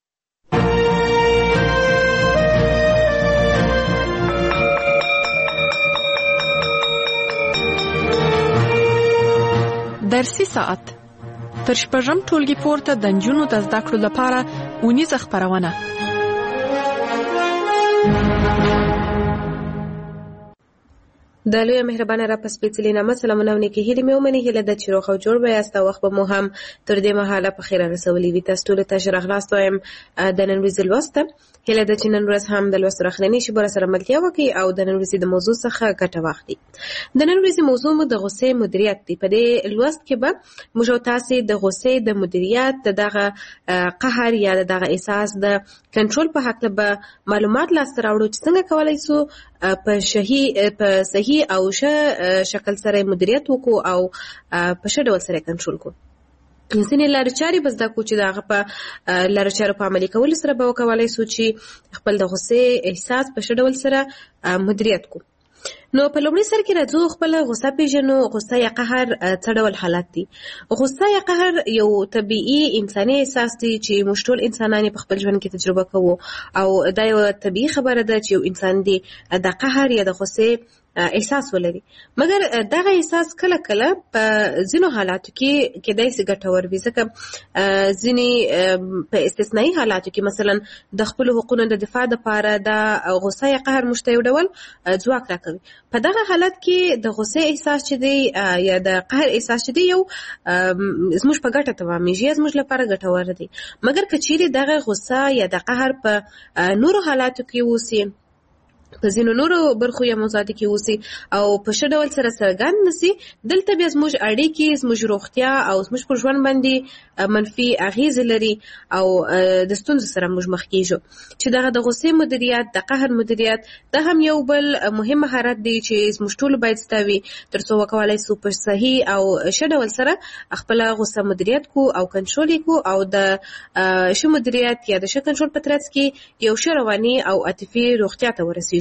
درسي ساعت تر شپږم ټولګي پورته د نجونو د زده کړو لپاره اونیزه خپرونه. د لوی مهربانه را پس سپېڅلي نامه سلامونه او نیکې هیلې مې ومني. هیله ده چې روغ او جوړ به یاست او وخت به مو هم تر دې مهاله په خیر رسولی وي. تاسو ټولو ته ښه راغلاست وایم د نن ورځې لوست ته. هیله ده چې نن ورځ هم د لوست اخرنۍ شیبه راسره ملتیا وکړي او د نن ورځې د موضوع څخه ګټه واخلي. د نن ورځې موضوع مو د غصې مدیریت دی. په دې لوست کې به موږ او تاسې د غصې د مدیریت، د دغه قهر یا د دغه احساس د کنټرول په هکله به معلومات لاسته راوړو چې څنګه کولی شو په صحیح په صحیح او ښه شکل سره مدیریت وکړو او په ښه ډول سره کنټرول کړو. ځینې لارې چارې به زده کړو چې د هغه په لارو چارو په عملي کولو سره به وکولی شو چې خپل د غصې احساس په ښه ډول سره مدیریت کړو. نو په لومړي سر کې راځو خپل غوسه پیژنو. غوسه یا قهر څه ډول حالت دي؟ غوسه یا قهر یو طبیعي انساني احساس دی چې موږ ټول انسانان په خپل ژوند کې تجربه کوو، او دا یو طبیعي خبره ده چې یو انسان دی د قهر یا د غوسې احساس ولري. مګر دغه احساس کله کله په ځینو حالاتو کې کېدای شي ګټور وي، ځکه ځینې په استثنایی حالاتو کې مثلا د خپل حقوقو د دفاع لپاره د غوسه یا قهر موږ ته یو ډول ځواک راکوي. په دغه حالت کې د غوسې احساس چې دی یا د قهر احساس چې دی یو زموږ په ګټه تمامېږي، زموږ لپاره ګټور دی. مګر که چیرې دغه غوسه یا د قهر په نورو حالاتو کې اوسي، په ځینو نورو برخو یا موضوعاتو کې اوسي او په ښه ډول سره څرګند نشي، دلته بیا زموږ اړیکې، زموږ روغتیا او زموږ پر ژوند باندې منفي اغیزې لري او د ستونزو سره موږ مخ کېږو. چې دغه د غوسې مدیریت، د قهر مدیریت، دا هم یو بل مهم مهارت دی چې زموږ ټولو باید زده وي تر څو وکولای شو په صحیح او ښه ډول سره خپل غوسه مدیریت کو او کنټرول کو، او د ښه مدیریت یا د ښه کنټرول په ترڅ کې یو ښه رواني او عاطفي روغتیا ته ورسیږو.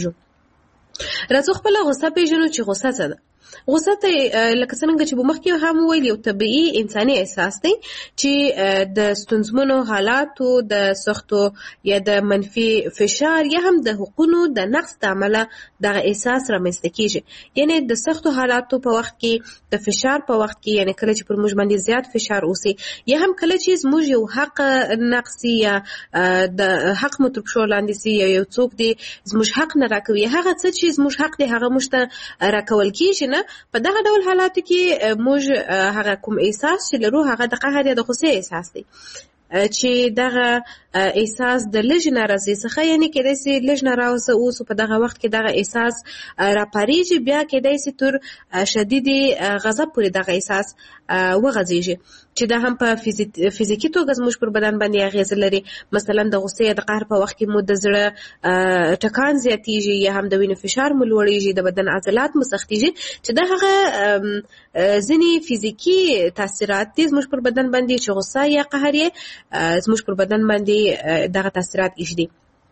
راځو خپل غوسه پیژنو چې غوسه څه ده. غوسه ته لکه څنګه چې مخکې هم ویل یو طبیعي انساني احساس دی چې د ستونزمنو حالاتو، د سختو یا د منفي فشار یا هم د حقوقو د نقص د عمله دغه احساس رامنځته کیږي. یعنی د سختو حالاتو په وخت کې، د فشار په وخت کې، یعنی کله چې پر موږ باندې زیات فشار اوسي، یا هم کله چې موږ یو حق نقصي یا د حق مطلب شو لاندې سي، یا یو څوک دی زموږ حق نه راکوي، هغه څه چې زموږ حق دی هغه موږ ته راکول کیږي نه. په دغه ډول حالاتو کې موږ هغه کوم احساس چې لرو هغه د قهر یا د غوسې احساس دی، چې دغه احساس د لږ ناراضي څخه، یعنی کېدای شي لږ ناراضه اوسو په دغه وخت کې دغه احساس راپاریږي، بیا کېدای شي تر شدید غضب پورې دغه احساس وغځېږي، چې دا هم په فزیکي توګه زموږ پر بدن باندې اغیز لري. مثلا د غوسې یا د قهر په وخت کې مو د زړه ټکان زیاتېږي، یا هم د وینې فشار مو لوړېږي، د بدن عضلات مو سختېږي، چې دا هغه ځینې فزیکي تاثیرات دي زموږ پر بدن باندې چې غوسه یا قهر یې زموږ پر بدن باندې دغه تاثیرات ایږدي.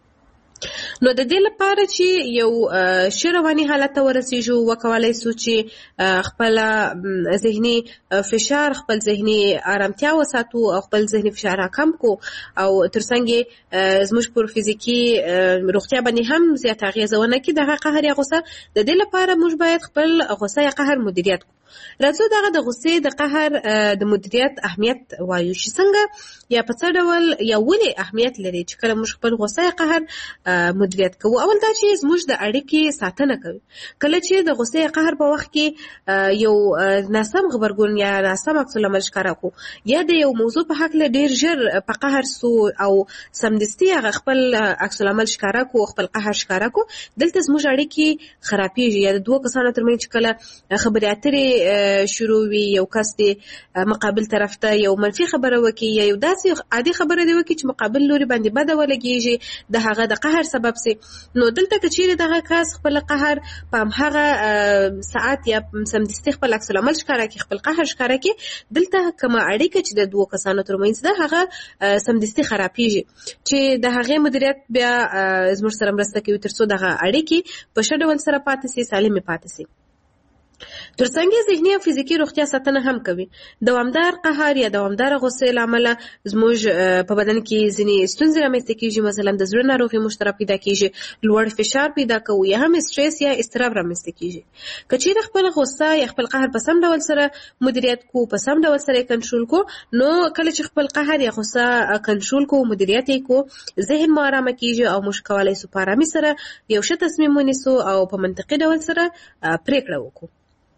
نو د دې لپاره چې یو ښه رواني حالت ته ورسیږو، وکولای شو چې خپل ذهني فشار، خپل ذهني آرامتیا وساتو او خپل ذهني فشار کم کو، او ترڅنګ زموږ پر فزیکي روغتیا باندې هم زیات اغیزه ونه کړي دغه قهر یا غوسه. د دې لپاره موږ باید خپل غوسه یا قهر مدیریت کو. راځو دغه د غوسې د قهر د مدیریت اهمیت وایو، چې څنګه یا په څه ډول یا ولې اهمیت لري چې کله موږ خپل غوسه یا قهر مدیریت کوو. اول دا چې زموږ د اړیکې ساتنه کوي. کله چې د غوسې یا قهر په وخت کې یو ناسم غبرګون یا ناسم عکس العمل ښکاره کو، یا د یو موضوع په هکله ډیر ژر په قهر سو او سمدستي هغه خپل عکس العمل ښکاره کو، خپل قهر ښکاره کو، دلته زموږ اړیکې خرابېږي. یا د دوه کسانو ترمنځ چې کله خبرې اترې شروع وي، یو کس دی مقابل طرف ته یو منفي خبره وکړي، یا یو داسې عادي خبره دی وکړي چې مقابل لوري باندې بده ولګېږي، د هغه د قهر سبب سي. نو دلته که چیرې دغه کس خپل قهر په همهغه ساعت یا سمدستي خپل عکس العمل ښکاره کړي، خپل قهر ښکاره کړي، دلته کومه اړیکه چې د دوه کسانو ترمنځ ده هغه سمدستي خرابېږي، چې د هغې مدیریت بیا زموږ سره مرسته کوي تر څو دغه اړیکې په ښه ډول سره پاتې سي، سالمې پاتې سي. ترڅنګ ذهني او فزیکي روغتیا ساتنه هم کوي. دوامدار قهر یا دوامدار غوسه لامل زموږ په بدن کې ځینې ستونزې رامنځته کیږي، مثلا د زړه ناروغي مشترک پیدا کیږي، لوړ فشار پیدا کوي، یا هم استرس یا اضطراب رامنځته کیږي. که چیرې خپل غوسه یا خپل قهر په سم ډول سره مدیریت کو، په سم ډول سره کنټرول کو، نو کله چې خپل قهر یا غوسه کنټرول کو، مدیریت یې کو، ذهن مو آرامه کیږي او موږ کولای شو په آرامۍ سره یو ښه تصمیم ونیسو او په منطقي ډول سره پریکړه وکړو.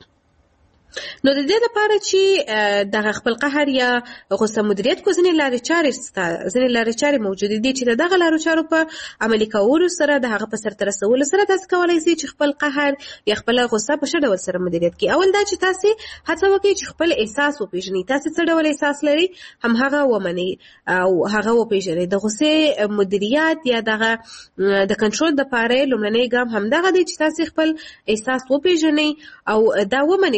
نو د دې لپاره چې دغه خپل قهر یا غوسه مدیریت کو، ځینې لارې چارې شته، ځینې لارې چارې موجودې دي چې دغه لارو چارو په عملي کولو سره، د هغه په سرته رسولو سره تاسو کولای شئ چې خپل قهر یا خپل غوسه په ښه ډول سره مدیریت کړئ. اول دا چې تاسو هڅه وکړئ چې خپل احساس وپېژنئ، تاسو څه ډول احساس لرئ هم هغه ومنئ او هغه وپېژنئ. د غوسې مدیریت یا دغه د کنټرول لپاره لومړنی ګام همدغه دی چې تاسو خپل احساس وپېژنئ او دا ومنئ چې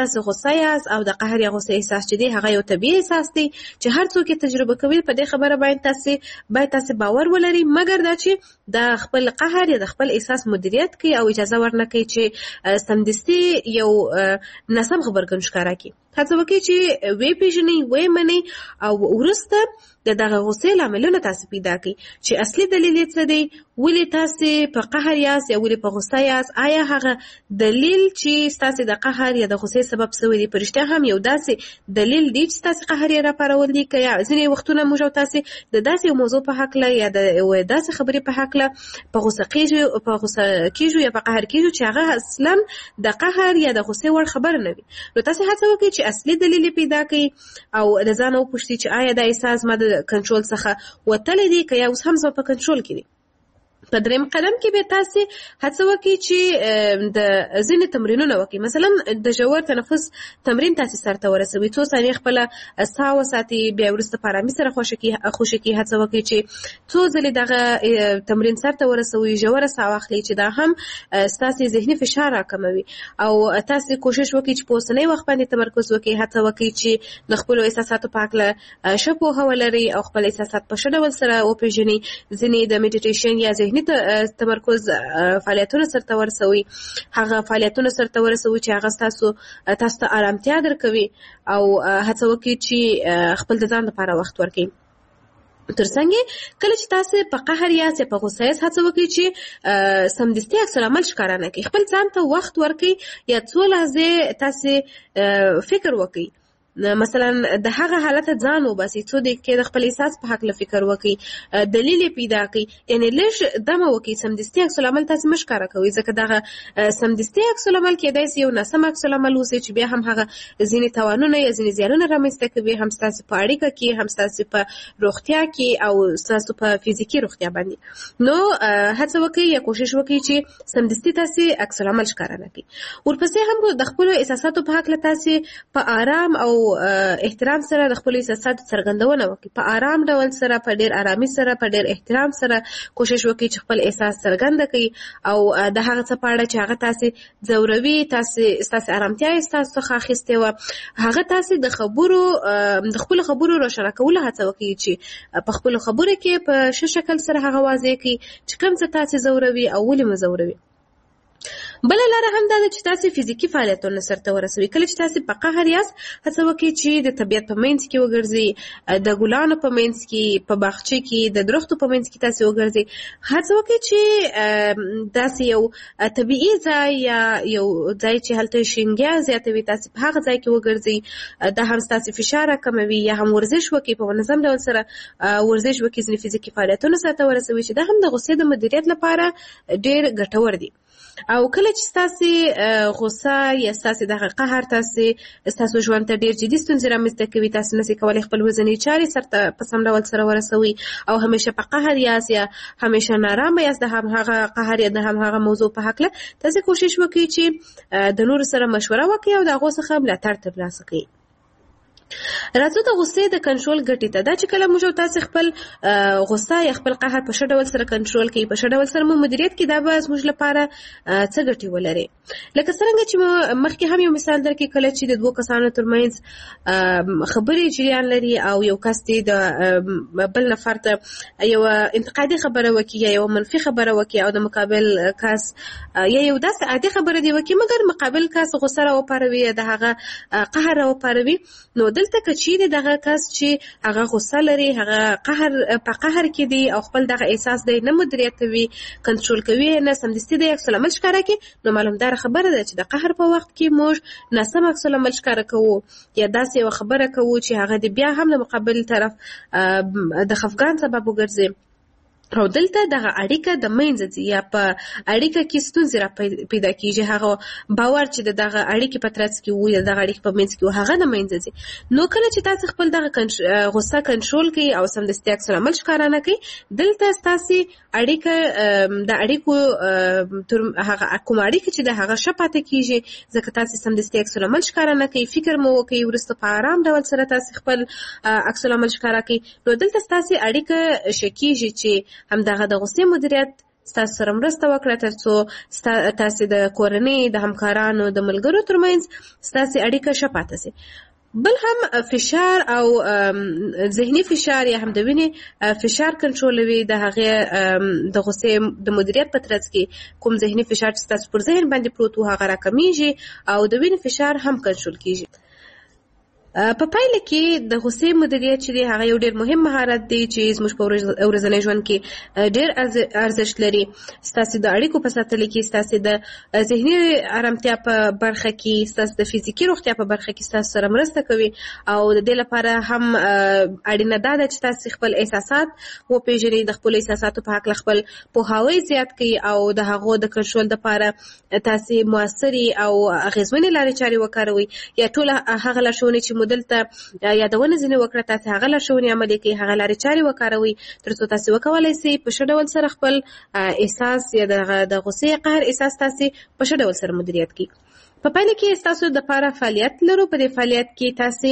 تاسو غوسه یاست او د قهر یا غوسه احساس چې دی هغه یو طبیعي احساس دی چې هر څوک یې تجربه کوي. په دې خبره باندې تاسو باید تاسو باور ولرئ، مګر دا چې د خپل قهر یا د خپل احساس مدیریت کوي او اجازه ورنکړي چې سمدستي یو ناسم خبرګون ښکاره کړي. هڅه وکړئ چې وی پیژنئ، وی منئ او وروسته د دغه غوسې لاملونه تاسو پیدا کړئ چې اصلي دلیل یې څه دی، ولې تاسو په قهر یاست یا ولې په غوسه یاست. آیا هغه دلیل چې تاسو د قهر یا د غوسې سبب شوی دی په رښتیا هم یو داسې دلیل دی چې تاسو قهر یې راپارول دي، که یا ځینې وختونه موږ تاسو د داسې موضوع په حق له یا د داسې خبرې په حق له په غوسه کېږو په غوسه کېږو یا په قهر کېږو چې هغه اصلا د قهر یا د غوسې وړ خبره نه وي. نو تاسو هڅه وکړئ چې اصلي دلیل پیدا کړئ او د ځان وپوښتئ چې آیا دا احساس ما د کنټرول څخه وتلی دی که یا اوس هم زما په کنټرول کې دی. په دریم قدم کې به تاسو هڅه وکړئ چې د ځینې تمرینونه وکړئ. مثلا د ژور تنفس تمرین تاسو سرته ورسوي، څو ثانیې خپله ساه وساتئ، بیا وروسته په ارامۍ سره خوشې کړئ. هڅه وکړئ چې څو ځلې دغه تمرین سرته ورسوي، ژوره ساه واخلئ چې دا هم ستاسو ذهني فشار راکموي. او تاسو کوشش وکړئ چې په اوسنی وخت باندې تمرکز وکړئ. هڅه وکړئ چې د خپلو احساساتو په هکله ښه پوهه ولرئ او خپل احساسات په ښه ډول سره وپېژنئ. ځینې د میډیټیشن یا ذهني تمرکز فعالیتونه سرته ورسوي، هغه فعالیتونه سرته ورسوي چې هغه تاسو تاسو ته آرامتیا درکوي او هڅه وکړئ چې خپل د ځان لپاره وخت ورکړئ. ترڅنګ کله چې تاسو په قهر یاست یا په غوسه یاست هڅه وکړئ چې سمدستي عکس العمل ښکاره نه کړئ. خپل ځان ته وخت ورکړئ یا څو لحظې تاسو فکر وکړئ. مثلا د هغه حالت ځان وباسئ، څو دقیقې د خپل احساس په حق له فکر وکړئ، دلیل یې پیدا کړئ، یعنې لږ دمه وکړئ. سمدستي عکس العمل تاسو مه ښکاره کوئ، ځکه دغه سمدستي عکس العمل کېدای شي یو ناسم عکس العمل اوسي چې بیا هم هغه ځینې تاوانونه یا ځینې زیانونه رامنځته کوي، هم ستاسو په اړیکه کې، هم ستاسو په روغتیا کې او ستاسو په فزیکي روغتیا باندې. نو هڅه وکړئ یا کوشش وکړئ چې سمدستي تاسو عکس العمل ښکاره نه کړئ. ورپسې هم د خپلو احساساتو په حق له تاسو په آرام او احترام سره د خپل احساساتو څرګندونه وکړي. په آرام ډول سره، په ډیر آرامي سره، په ډیر احترام سره کوشش وکړي چې خپل احساس څرګند کړي او د هغه څه په اړه چې هغه تاسو ځوروي، تاسو تاسو آرامتیا تاسو څخه اخیستې وه، هغه تاسو د خبرو د خپل خبرو روښانه کولو هڅه وکړي چې په خپل خبرو کې په ښه شکل سره هغه واضح کړي چې کوم څه تاسو ځوروي او ولې مو ځوروي. بل لاره هم دا ده چې تاسو فزیکی فعالیتونه سرته ورسوي. کله چې تاسو په قهر یاست هڅه وکړئ چې د طبیعت په منځ کې وګرځئ، د ګلانو په منځ کې، په باغچه کې، د درختو په منځ کې تاسو وګرځئ. هڅه وکړئ چې داسې یو طبیعي ځای یا یو ځای چې هلته شینګیا زیاته وي تاسو په هغه ځای کې وګرځئ. دا هم ستاسو فشار کموي. یا هم ورزش وکړئ، په منظم ډول سره ورزش وکړئ، ځینې فزیکي فعالیتونه سرته ورسوي چې دا هم د غوسې د مدیریت لپاره ډېر ګټور دي. او کله چې تاسو غوسه یا تاسو دغه قهر تاسو تاسو ژوند ته ډیر جدي ستونزې رامنځته کوي، تاسو نشئ کولی خپل ورځنی چارې سرته په سم ډول سره ورسوي او همیشه په قهر یاست یا همیشه نارامه یاست د هغه قهر یا د هغه موضوع په حق له تاسو کوشش وکړئ چې د نورو سره مشوره وکړئ او د هغو څخه ملاتړ ترلاسه کړئ. راځو د غوسې د کنټرول ګټې ته. دا چې کله موږ تاسو خپل غوسه یا خپل قهر په ښه ډول سره کنټرول کړئ، په ښه ډول سره مو مدیریت کړئ، دا به زموږ لپاره څه ګټې ولري. لکه څرنګه چې مخکې هم یو مثال درکړي، کله چې د دوو کسانو ترمنځ خبرې جریان لري او یو کس د بل نفر ته یو انتقادي خبره وکړي یا یو منفي خبره وکړي او د مقابل کس یا یو داسې عادي خبره دی وکړي، مګر مقابل کس غوسه راوپاروي یا د هغه قهر راوپاروي، نو دلته که چیرې دغه کس چې هغه غوسه لري، هغه قهر په قهر کې دی او خپل دغه احساس دی نه مدیریتوي، کنټرول کوي، نه سمدستي د عکس العمل ښکاره کړي، نو معلومداره خبره ده چې د قهر په وخت کې موږ ناسم عکس العمل ښکاره کوو یا داسې یوه خبره کوو چې هغه د بیا هم د مقابل طرف د خفګان سبب وګرځي. او دلته دغه اړیکه د منځه ځي یا په اړیکه کې ستونزې را پیدا کېږي. هغه باور چې د دغه اړیکې په ترڅ کې وو یا دغه اړیکې په منځ کې وو هغه د منځه ځي. نو کله چې تاسو خپل دغه غوسه کنټرول کړئ او سمدستي عکس العمل ښکاره نه کړئ، دلته ستاسو اړیکه د اړیکو هغه کومه اړیکه چې د هغه ښه پاتې کېږي، ځکه تاسو سمدستي عکس العمل ښکاره نه کړئ، فکر مو وکړئ، وروسته په آرام ډول سره تاسو خپل عکس العمل ښکاره کړئ، نو دلته ستاسو اړیکه ښه کېږي چې همدغه د غوسې مدیریت ستاسو سره مرسته وکړه ترڅو تاسو د کورنۍ د همکارانو د ملګرو ترمنځ ستاسو اړیکه ښه پاتې شي. بل هم فشار او ذهني فشار یا هم د وینې فشار کنټرولوي. د هغې د غصې د مدیریت په ترڅ کې کوم ذهني فشار چې ستاسو پر ذهن باندې پروت و هغه راکمیږي او د وینې فشار هم کنټرول کیږي. په پایله کې د غصې مدیریت چې دی هغه یو ډېر مهم مهارت دی چې زموږ په ورځني ژوند کې ډېر ارزښت لري. ستاسو د اړیکو په ساتلو کې، ستاسو د ذهني ارامتیا په برخه کې، ستاسو د فزیکي روغتیا په برخه کې ستاسو سره مرسته کوي او د دې لپاره هم اړینه ده چې تاسو خپل احساسات وپېژنئ، د خپل احساساتو په هکله خپل پوهاوی زیات کړئ او د هغو د کنټرول لپاره تاسو موثرې او اغېزمنې لارې چارې وکاروئ. یا ټول هغه لارښوونې چې مدلته یادونه ځینې وکړه تاسو هغه لارښوونې عملي کړئ، هغه لارې چارې وکاروئ ترڅو تاسو وکولای شئ په ښه ډول سره خپل احساس یا د غصې قهر احساس تاسو په ښه ډول سره مدیریت کړئ. په پایله کې ستاسو د لپاره فعالیت لرو. په دې فعالیت کې تاسو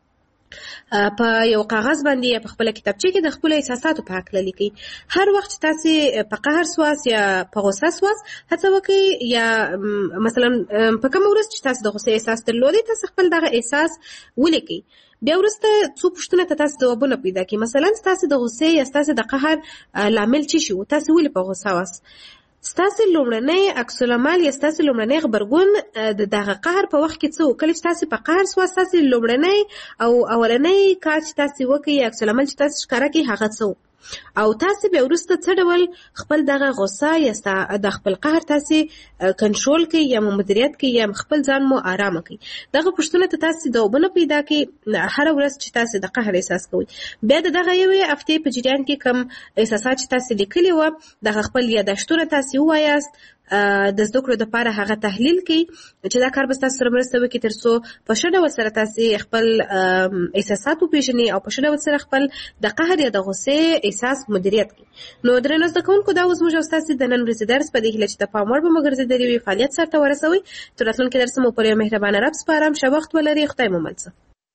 په یو کاغذ باندې یا په خپل کتابچه کې د خپل احساساتو په اړه لیکئ. هر وخت چې تاسو په قهر سواس یا په غوسه سواس هڅه وکړئ یا مثلا په کوم ورځ چې تاسو د غوسې احساس درلودي تاسو خپل دغه احساس ولیکئ. بیا وروسته څو پوښتنو ته تاسو ځوابونه پیدا کړئ. مثلا تاسو د غوسې یا تاسو د قهر لامل څه شو، تاسو ولې په غوسه واست، ستاسو لومړنی عکس العمل یا ستاسو لومړنی غبرګون د دغه قهر په وخت کې څه و. کله چې تاسو په قهر سواست تاسو لومړنی او اولنی کار چې تاسو وکړئ عکس العمل چې تاسو ښکاره کړئ هغه څه و او تاسو بیا وروسته څه ډول خپل دغه غوسه یا د خپل قهر تاسو کنټرول کړئ یا مدیریت کړئ یا خپل ځان مو آرامه کړئ. دغه پوښتنه ته تاسو ځوابونه پیدا کړئ هر ورځ چې تاسو د قهر احساس کوئ. بیا د دغه یوې هفتې په جریان کې کوم احساسات چې تاسو لیکلي وو دغه خپل یادښتونه تاسو ووایاست، د زده کړو لپاره هغه تحلیل کړئ چې دا کار به ستاسو سره مرسته وکړي ترڅو په ښه ډول سره تاسو خپل احساسات وپېژنئ او په ښه ډول سره خپل د قهر یا د غوسې احساس مدیریت کړئ. نو درنو زده کوونکو دا اوس موږ او ستاسو د نن ورځې درس په دې هیله چې د پام وړ به مو ګرځېدلي وي فعالیت سرته ورسوئ. تر راتلونکي درس مو پر یو مهربانه رب سپارم. ښه وخت ولرئ. خدای مو مل شه.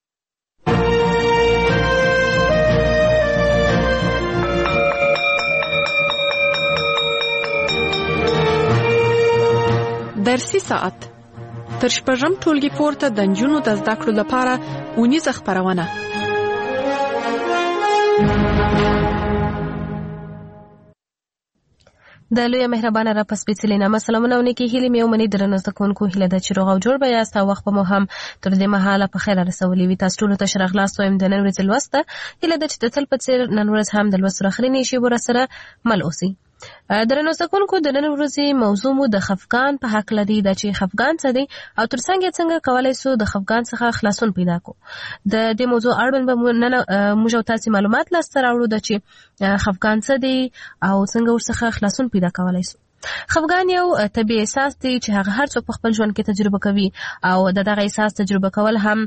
درسي ساعت تر شپږم ټولګي پورته د نجونو د زده کړو لپاره اونیزه خپرونه. د لوی مهربانه را پس سپېڅلې نامه سلامونه او نیکې هیلې مې ومني. درنو زده کوونکو هیله ده چې روغ او جوړ به یاست او وخت به مو هم تر دې مهاله په خیر رسولي وي. تاسو ټولو ته ښه راغلاست وایم. د نن ورځې لوست ته هیله ده چې د تل په څېر نن ورځ هم د لوستو اخرینې شیبو راسره مل اوسئ. درنو زده کوونکو د نن ورځې موضوع مو د خفګان په هکله دی. دا چې خفګان څه دی او ترڅنګ یې څنګه کولی سو د خفګان څخه خلاصون پیدا کړو. د دې موضوع اړوند به نن موږ او تاسو معلومات لاسته راوړو د چې خفګان څه دی او څنګه ورڅخه خلاصون پیدا کولی سو. خفګان یو طبیعي احساس دی چې هغه هر څوک په خپل ژوند کې تجربه کوي او د دغه احساس تجربه کول هم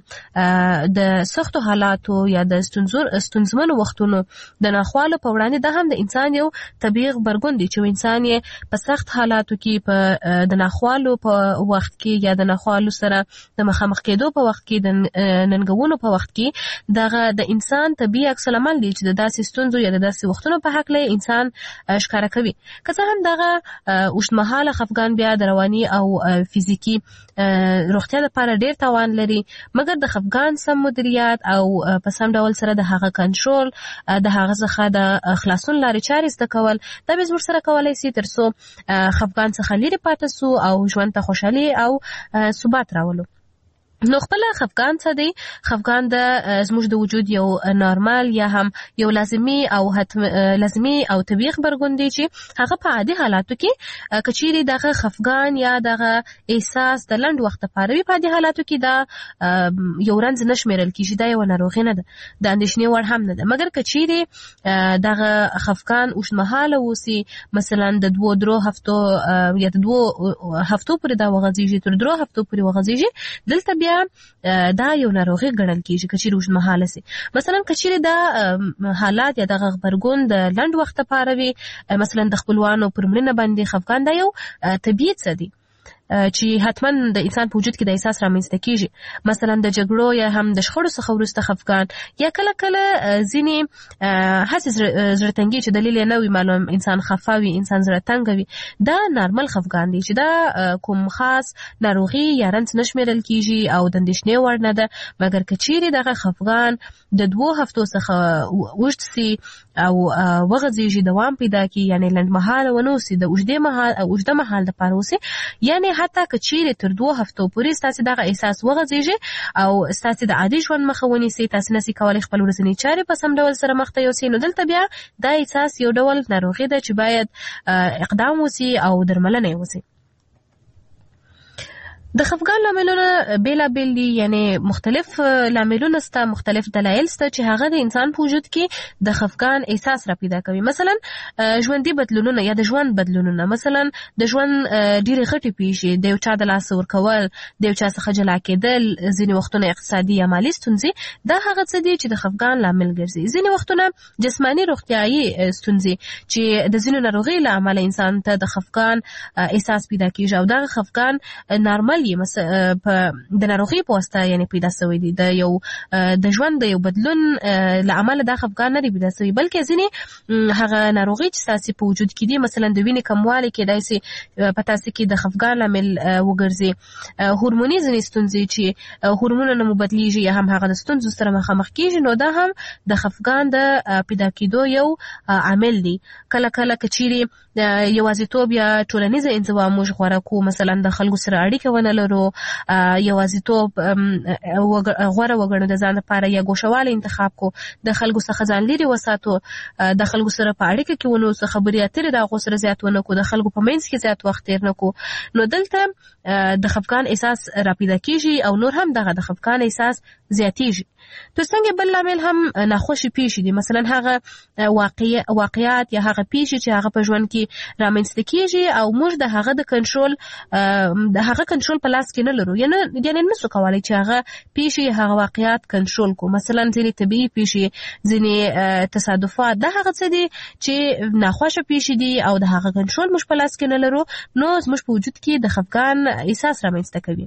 د سختو حالاتو یا د ستونزمنو وختونو د ناخوالو په وړاندې دا هم د انسان یو طبیعي غبرګون دی چې انسان یې په سخت حالاتو کې په د ناخوالو په وخت کې یا د ناخوالو سره د مخامخ کېدو په وخت کې د ننګونو په وخت کې دغه د انسان طبیعي عکس العمل دی چې د داسې ستونزو یا د داسې وختونو په هکله انسان ښکاره کوي. که څه هم دغه اوږدمهاله خفګان بیا د رواني او فزیکي روغتیا لپاره ډیر تاوان لري، مګر د خفګان سم مدیریت او په سم ډول سره د هغه کنټرول د هغه څخه د خلاصون لارې چارې زده کول دا به زموږ سره کولی سي ترڅو خفګان څخه لرې پاتې سو او ژوند ته خوشحالي او ثبات راولو. نو خپل خفګان څه دی؟ خفګان د زموږ د وجود یو نارمال یا هم یو لازمي او حتم لازمي او طبيعي خبرګون دی چې هغه په عادي حالاتو کې کچېری دغه خفګان یا دغه احساس د لنډ وخت لپاره وي. په عادي حالاتو کې دا یو رنځ نشمیرل کیږي، دا یو ناروغي نه ده، د اندېښنې وړ هم نه ده. مګر کچېری دغه خفګان اوږدمهاله وسی، مثلا د دوه درو هفتو یا د دوه هفتو پورې دا وغځيږي، تر درو هفتو پورې وغځيږي، دلته بیا دا یو ناروغي ګڼل کیږي کچېری اوږدمهاله سي. مثلا کچېری دا حالات یا دغه غبرګون د لنډ وخت لپاره وي، مثلا د خپلوانو پر مړینه باندې خفګان دا یو طبیعي څه دی. چې حتما د انسان په وجود کې د احساس رامنځته کیږي، مثلا د جګړو یا هم د شخړو څخه وروسته خفګان، یا کله کله ځینې هڅې زړه تنګي چې دلیل یې نه وي معلوم، انسان خفه وي، انسان زړه تنګ وي، دا نارمل خفګان دی چې دا کوم خاص ناروغي یا رنځ نشمیرل کیږي او د اندېښنې وړ نه ده. مګر که چیرې دغه خفګان د دوو هفتو څخه اوږد سي او وغځېږي، دوام پیدا کړي، یعنی لنډمهاله ونه اوسي، د اوږدې مهال اوږده مهال دپاره اوسي، یعنی حتی که چیرې تر دوو هفتو پورې ستاسې دغه احساس وغځېږي او ستاسې د عادي ژوند مخه ونیسي، تاسې نسي کولی خپل ورځنۍ چارې په سم ډول سره مخته یوسي، نو دلته بیا دا احساس یو ډول ناروغي ده چې باید اقدام وسي او درملنه یې وسي. د خفګان لاملونه بیلابیل دي، یعنی مختلف لاملونه سته، مختلف دلایل سته چې هغه د انسان په وجود کې د خفګان احساس را پیدا کوي. مثلا ژوندي بدلونونه یا د ژوند بدلونونه، مثلا د ژوند ډېرې غټې پیښې، د یو چا د لاسه ورکول، د یو چا څخه جلا کېدل، ځینې وختونه اقتصادي یا مالي ستونزې، دا هغه څه دي چې د خفګان لامل ګرځي. ځینې وختونه جسماني روغتیایي ستونزې چې د ځینو ناروغیو له امله انسان ته د خفګان احساس پیدا کېږي او دغه خفګان نارمل په د ناروغي په واسطه یعنی پیدا شوی دی، د یو د ژوند د یو بدلون له امله دا خفګان نه دی پیدا شوی، بلکې ځینې هغه ناروغي چې ستاسې په وجود کې دي، مثلا د وینې کموالی کېدای شي په تاسې کې د خفګان لامل وګرځي، هورموني ځینې ستونزې چې هورمونونه مو بدلیږي یا هم هغه د ستونزو سره مخامخ کېږي، نو دا هم د خفګان د پیدا کېدو یو عامل دی. کله کله که چیرې یوازیتوب یا ټولنیزه انزوا موږ غوره کوو، مثلا د خلکو سره اړیکه ونه لرو، یوازیتوب غوره وګڼو د ځان لپاره، یا ګوښهوالی انتخاب کو، د خلکو څخه ځان لرې وساتو، د خلکو سره په اړیکه کې ونه اوسو، خبرې اترې د هغو سره زیات ونه کو، د خلکو په منځ کې زیات وخت تېر نه کو، نو دلته د خفګان احساس را پیدا کېږي او نور هم دغه د خفګان احساس زیاتېږي. تر څنګه بل لامل هم ناخوشي پیښې دي، مثلا هغه واقع واقعیات یا هغه پیښې چې هغه په ژوند کې رامنځته کېږي او موږ د هغه د کنټرول د هغه کنټرول په لاس کې نه لرو، یعنی یعنی نسو کولی چې هغه پیښې هغه واقعیات کنټرول کو. مثلا ځینې طبیعي پیښې، ځینې تصادفات، دا هغه څه دي چې ناخوښه پیښې دي او د هغه کنټرول موږ په لاس کې نه لرو، نو زموږ په وجود کې د خفګان احساس رامنځته کوي.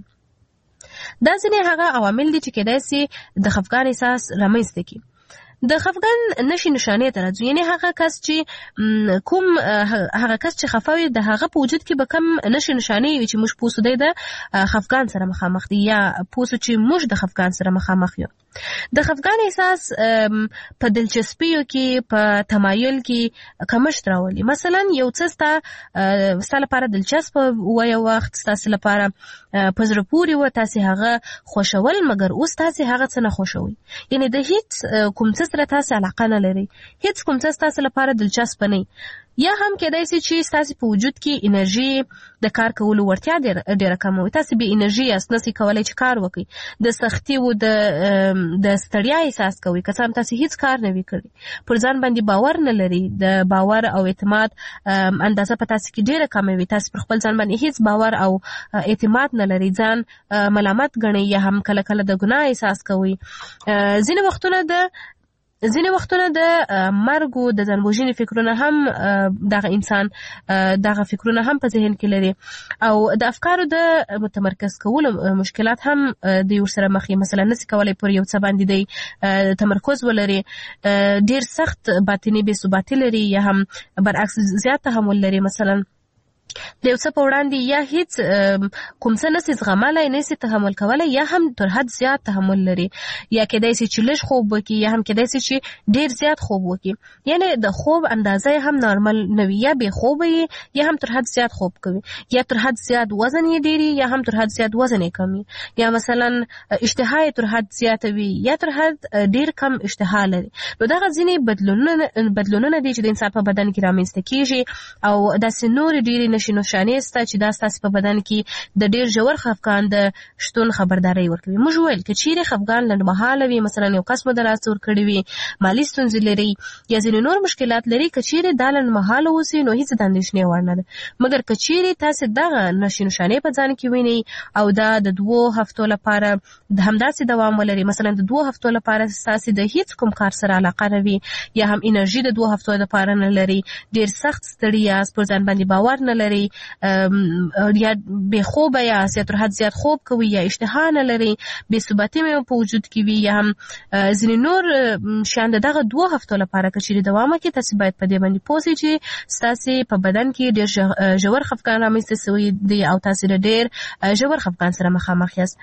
دا ځینې هغه عوامل دي چې کېدای شي د خفګان احساس رامنځته کړي. د خفګان نښې نښانې ته راځو، یعنی هغه کس چې کوم هغه کس چې خفه وي د هغه په وجود کې به کم نښې نښانې وي چې موږ پوه سو دی د خفګان سره مخامخ دی، یا پوه سو چې موږ د خفګان سره مخامخ یو. د خفګان احساس په دلچسپیو کې، په تمایل کې کمښت راولي. مثلا یو څه ستا ستا لپاره دلچسپه و، یو وخت ستاسې لپاره په زړه پورې و، تاسې هغه خوښول، مګر اوس تاسې هغه څه نه خوښوئ، یعنی د هیڅ کوم څه سره تاسې علاقه نه لرئ، هیڅ کوم څه ستاسې لپاره دلچسپه نه. یا هم کېدای شي چې ستاسې په وجود کې انرژي د کار کولو وړتیا ډېره کمه وي، تاسې بې انرژي یاست، نسئ کولی چې کار وکړئ، د سختي و د ستړیا احساس کوئ، که څه هم تاسې هیڅ کار نه وي کړی، پر ځان باندې باور نه لري، د باور او اعتماد اندازه په تاسې کې ډېره کمه وي، تاسې پر خپل ځان باندې هیڅ باور او اعتماد نه لري، ځان ملامت ګڼئ، یا هم کله کله د ګناه احساس کوئ. ځینې وختونه د ځینې وختونه د مرګ او د ځان وژنې فکرونه هم دغه انسان دغه فکرونه هم په ذهن کې لري، او د افکارو د متمرکز کولو مشکلات هم د یو سره مخ. مثلا نسي کولی پر یو څه باندې دی تمرکز ولري، ډیر سخت باطني بې ثباتي لري، یا هم برعکس زیات تحمل لري، مثلا د یو څه په وړاندې یا هیڅ کوم څه نسي زغملی، نسي تحمل کولی، یا هم تر حد زیات تحمل لري، یا کېدای شي چې لږ خوب وکړي، یا هم کېدای شي چې ډېر زیات خوب وکړي، یعنی د خوب اندازه هم نارمل نه وي، یا بې خوبه یې، یا هم تر حد زیات خوب کوي، یا تر حد زیات وزن یې ډېر، یا هم تر حد زیات وزن یې کم، یا مثلا اشتها یې تر حد زیاته وي، یا تر حد ډېر کم اشتها لري. نو دغه ځینې بدلونونه بدلونونه دي چې د انسان په بدن کې رامنځته کېږي، او داسې نورې ډېرې نښې نښانې سته چې دا ستاسې په بدن کې د ډېر ژور خفګان د شتون خبرداری ورکوي. موږ وویل که چیرې خفګان لنډمهاله وي، مثلا یو کس مو د لاسه ورکړی وي، مالي ستونزې لري، یا ځینې نور مشکلات لري، که چیرې دا لنډمهاله اوسي نو هیڅ د اندېښنې وړ نه ده. مګر که چیرې تاسې دغه نښې نښانې په ځان کې وینئ او دا د دوو هفتو لپاره د همداسې دوام ولري، مثلا د دوو هفتو لپاره ستاسې د هیڅ کوم کار سره علاقه نه وي، یا هم انرژي د دوو هفتو لپاره نه لري، ډېر سخت ستړي یاست، پر ځان باندې باور نه لري یا بې خوبه یا زیات تر حد زیات خوب کوي یا اشتها نه لري بې ثباتي مې په وجود کې وي یا هم ځینې نور شیان د دغه دوه هفتو لپاره که چیرې دوام وکړي تاسې باید په دې باندې پوه شئ چې ستاسې په بدن کې ډېر ژور خفګان رامنځته شوی دی او تاسې له ډېر ژور خفګان سره مخامخ یاست.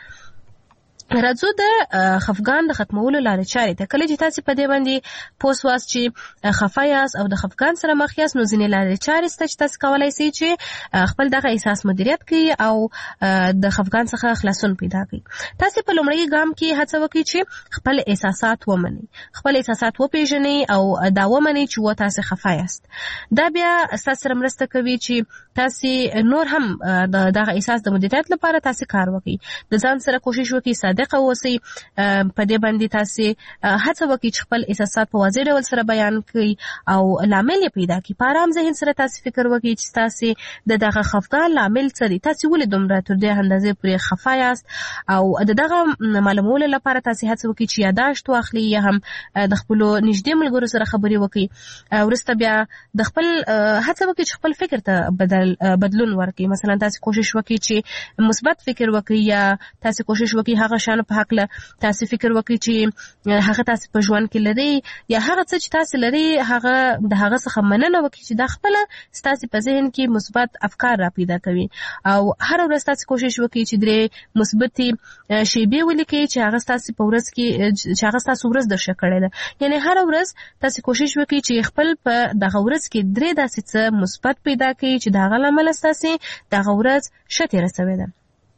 راځو د خفګان د ختمولو لارې چارې ته. کله چې تاسې په دې باندې پوه سواست چې خفه یاست او د خفګان سره مخ یاست نو ځینې لارې چارې شته چې تاسې کولی شئ چې خپل دغه احساس مدیریت کړئ او د خفګان څخه خلاصون پیدا کړئ. تاسې په لومړي ګام کې هڅه وکړئ چې خپل احساسات ومنئ، خپل احساسات وپېژنئ او دا ومنئ چې و تاسې خفه یاست. دا بیا ستاسو سره مرسته کوي چې تاسې نور هم د دغه احساس د مدیریت لپاره تاسې کار وکړئ. د ځان سره کوشش وکړئ صادق اوسئ، په دې باندې تاسې هڅه وکړئ چې خپل احساسات په واضح ډول سره بیان کړئ او لامل یې پیدا کړئ. په ارام ذهن سره تاسې فکر وکړئ چې تاسې د دغه خفګان لامل څه دی، تاسې ولې دومره تر دې اندازې پورې خفه یاست او د دغه معلومولو لپاره تاسې هڅه وکړئ چې یاداشت واخلئ یا هم د خپلو نږدې ملګرو سره خبرې وکړئ. وروسته بیا د خپل هڅه وکړئ چې خپل فکر ته بدل بدلون ورکړئ. مثلا تاسې کوشش وکړئ چې مثبت فکر وکړئ یا تاسې کوشش وکړئ هغه شیانو په هکله تاسې فکر وکړئ چې هغه تاسې په ژوند کې لري یا هغه څه چې تاسې لري هغه د هغه څخه مننه وکړئ چې دا خپله ستاسې په ذهن کې مثبت افکار را پیدا کوي او هره ورځ تاسې کوشش وکړئ چې درې مثبتې شیبې ولیکئ چې هغه ستاسې په ورځ کې چې هغه ستاسو ورځ درشه کړې ده. یعنې هره ورځ تاسې کوشش وکړئ چې خپل په دغه ورځ کې درې داسې څه مثبت پیدا کړئ چې د هغه له امله ستاسې دغه ورځ ښه تېره شوې ده.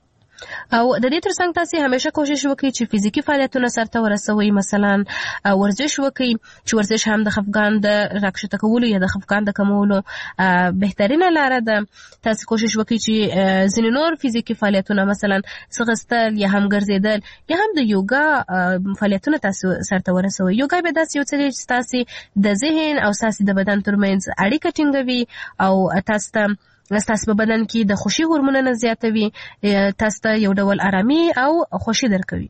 او د دې ترڅنګ تاسې همیشه کوشش وکړئ چې فزیکي فعالیتونه سرته ورسوئ. مثلا ورزش وکړئ چې ورزش هم د خفګان د راکښته کولو یا د خفګان د کمولو بهترینه لاره ده. تاسې کوشش وکړئ چې ځینې نور فزیکي فعالیتونه مثلا ځغستل یا هم ګرځېدل یا هم د یوګا فعالیتونه تاسې سرته ورسوئ. یوګا به داسې یو څه دی چې تاسې د ذهن او ستاسې د بدن ترمنځ اړیکه ټینګوي او تاسو ته ستاسو په بدن کې د خوښۍ هورمونونه زیاتوي، تاسو ته یو ډول آرامي او خوښي درکوي.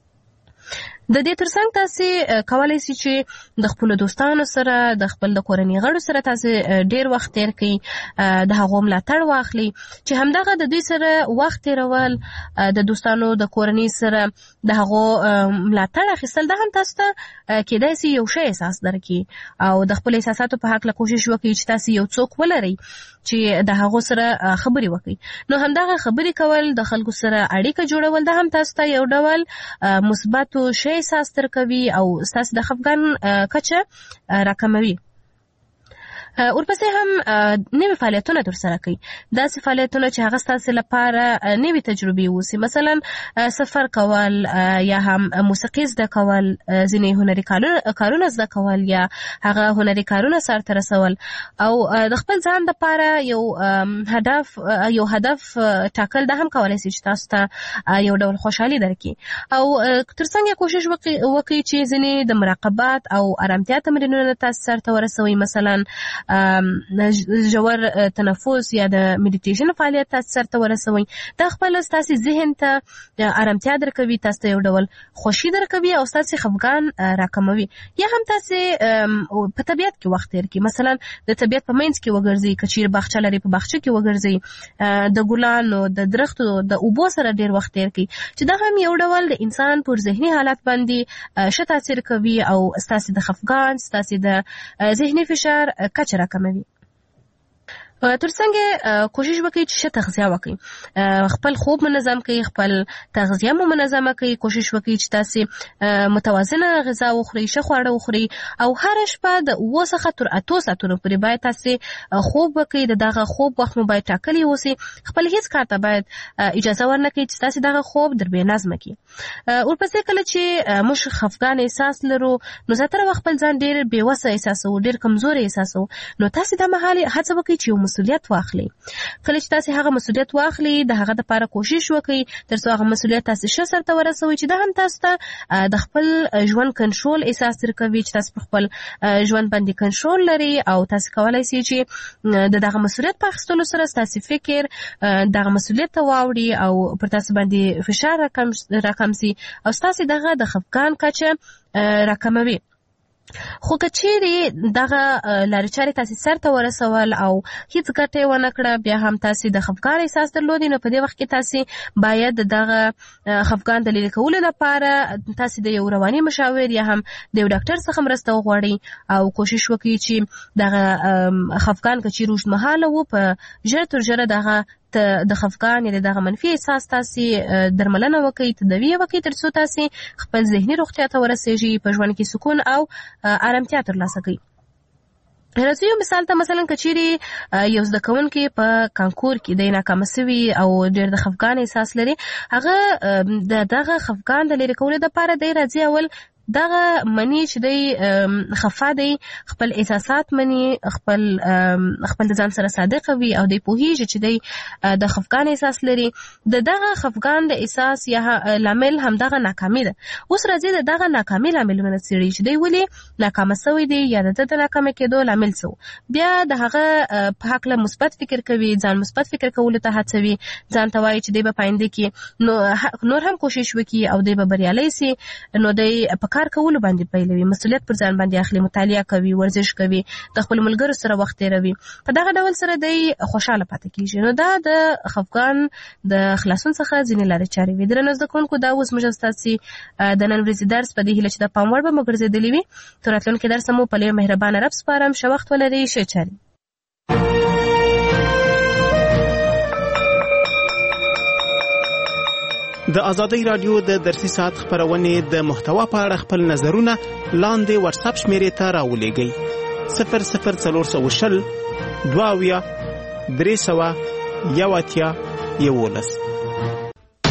د دې ترڅنګ تاسې کولی شئ چې د خپلو دوستانو سره د خپل د کورنۍ غړو سره تاسې ډېر وخت تېر کړئ، د هغو ملاتړ واخلئ چې همدغه د دوی سره وخت تېرول د دوستانو د کورنۍ سره د هغو ملاتړ اخیستل دا هم تاسو ته کېدای شي یو ښه احساس درکړي او د خپل احساساتو په هکله کوشش وکړئ چې تاسې یو څوک ولرئ چې د هغو سره خبرې وکړئ. نو همدغه خبرې کول د خلکو سره اړیکه جوړول دا هم تاسو ته یو ډول مثبتو شی احساس درکوي او ستاسو د خفګان کچه راکموي. ورپسې هم نوي فعالیتونه ترسره کړئ، داسې فعالیتونه چې هغه ستاسې لپاره نوي تجربې اوسي. مثلا سفر کول یا هم موسیقي زده کول، ځینې هنري کارونه زده کول یا هغه هنري کارونه سرته رسول او د خپل ځان لپاره یو هدف یو هدف ټاکل دا هم کولی شي چې تاسو ته یو ډول خوشحالي درکړي. او ترڅنګ کوشش وکړئ چې ځینې د مراقبت او ارامتیا تمرینونه تاسو سرته ورسوئ. مثلا ژور تنفس یا د میډیټیشن فعالیت تاسو سرته ورسوئ. دا خپل ستاسې ذهن ته ارامتیا درکوي، تاسو ته یو ډول خوښي درکوي او ستاسې خفګان راکموي. یا هم تاسې په طبیعت کې وخت تېر کړئ، مثلا د طبیعت په منځ کې وګرځئ، که چیرې باغچه لرئ په باغچه کې وګرځئ، د ګلانو د درختو د اوبو سره ډېر وخت تېر کړئ چې دا هم یو ډول د انسان پر ذهني حالت باندې ښه تاثیر کوي او ستاسې د خفګان ستاسې د ذهني فشار کچه راکموي. ترڅنګ کوشش وکړئ چې ښه تغذیه وکړئ، خپل خوب منظم کړئ، خپل تغذیه مو منظمه کړئ. کوشش وکړئ چې تاسې متوازنه غذا وخورئ، ښه خواړه وخورئ او هره شپه د اووه څخه تر اتو ساعتونو پورې باید تاسې خوب وکړئ. د دغه خوب وخت مو باید ټاکلی اوسي. خپل هیڅ کار ته باید اجازه ورنه کړئ چې تاسې دغه خوب در بې نظمه کړي. ورپسې کله چې موږ خفګان احساس لرو نو زیاتره وخت خپل ځان ډېر بېوسه احساسوو، ډېر کمزوری احساسوو. نو تاسې دا مهال هڅه وکړئ چې مسؤلیت واخلئ. کله چې تاسې هغه مسؤلیت واخلئ د هغه لپاره کوشش وکړئ تر څو هغه مسؤلیت تاسې ښه سرته ورسوئ چې دا هم تاسو ته د خپل ژوند کنټرول احساس درکوي چې تاسو په خپل ژوند باندې کنټرول لرئ او تاسو کولی شئ چې د دغه مسؤلیت په اخیستلو سره ستاسې فکر دغه مسؤلیت ته واوړي او پر تاسو باندې فشار راکم شي او ستاسې دغه د خفګان کچه راکموي. خو که چیرې دغه لارې چارې تاسې سرته ورسول او هیڅ ګټه یې ونه کړه، بیا هم تاسې د خفګان احساس درلودی، نو په دې وخت کې تاسې باید دغه خفګان د لرې کولو لپاره تاسې د یو رواني مشاور یا هم د یو ډاکټر څخه مرسته وغواړئ او کوشش وکړئ چې دغه خفګان که چیرې اوږدمهاله و، په ژر تر ژره دغه د خفګان یا دغه منفي احساس تاسې درملنه وکړئ، تداوی وکړئ، تر څو تاسې خپل ذهني روغتیا ته ورسیږئ، په ژوند کې سکون او آرامتیا ترلاسه کړئ. راځئ یو مثال ته، مثلا که چیرې یو زده کوونکی په کانکور کې دی ناکامه سوي او ډېر د خفګان احساس لري، هغه د دغه خفګان د لرې کولو دپاره دی راځي اول دغه منی چې دی خفا دی، خپل احساسات منی، خپل خپل د ځان سره صادق وي او دی پوهیږي چې دی د خفګان احساس لري. د دغه خفګان د احساس یا لامل هم دغه ناکامي ده. اوس راځي د دغه ناکامي لاملونه څېړي چې دی ولې ناکامه سوی دی یا د د ناکامه کېدو لامل څه و. بیا د هغه په هکله مثبت فکر کوي، ځان مثبت فکر کولو ته هڅوي، ځان ته وایي چې دی به په آینده کې نور هم کوشش وکړي او دی به بریالی سي. نو دی په کار کولو باندې پیلوي، مسؤلیت پر ځان باندې اخلي، مطالعه کوي، ورزش کوي، د خپل ملګرو سره وخت تیروي. په دغه ډول سره دی خوشاله پاتې کیږي. نو دا د خفګان د خلاصون څخه ځینې لارې چارې وي. درنو زده کوونکو، دا اوس موږ ستاسې د نن ورځې درس په دې هیله چې د پام وړ به مو ګرځېدلی وي. تر راتلونکي درس مو په لوی مهربانه رب سپارم. ښه وخت ولرئ، ښه چارې. د ازادۍ رادیو د درسي ساعت خبرونې د محتوا په اړه خپل نظرونه لاندې واتساپ شمیرې ته راولېږئ: صفر صفر څلور سوه شل دوه اویا درې سوه یو اتیا یولس.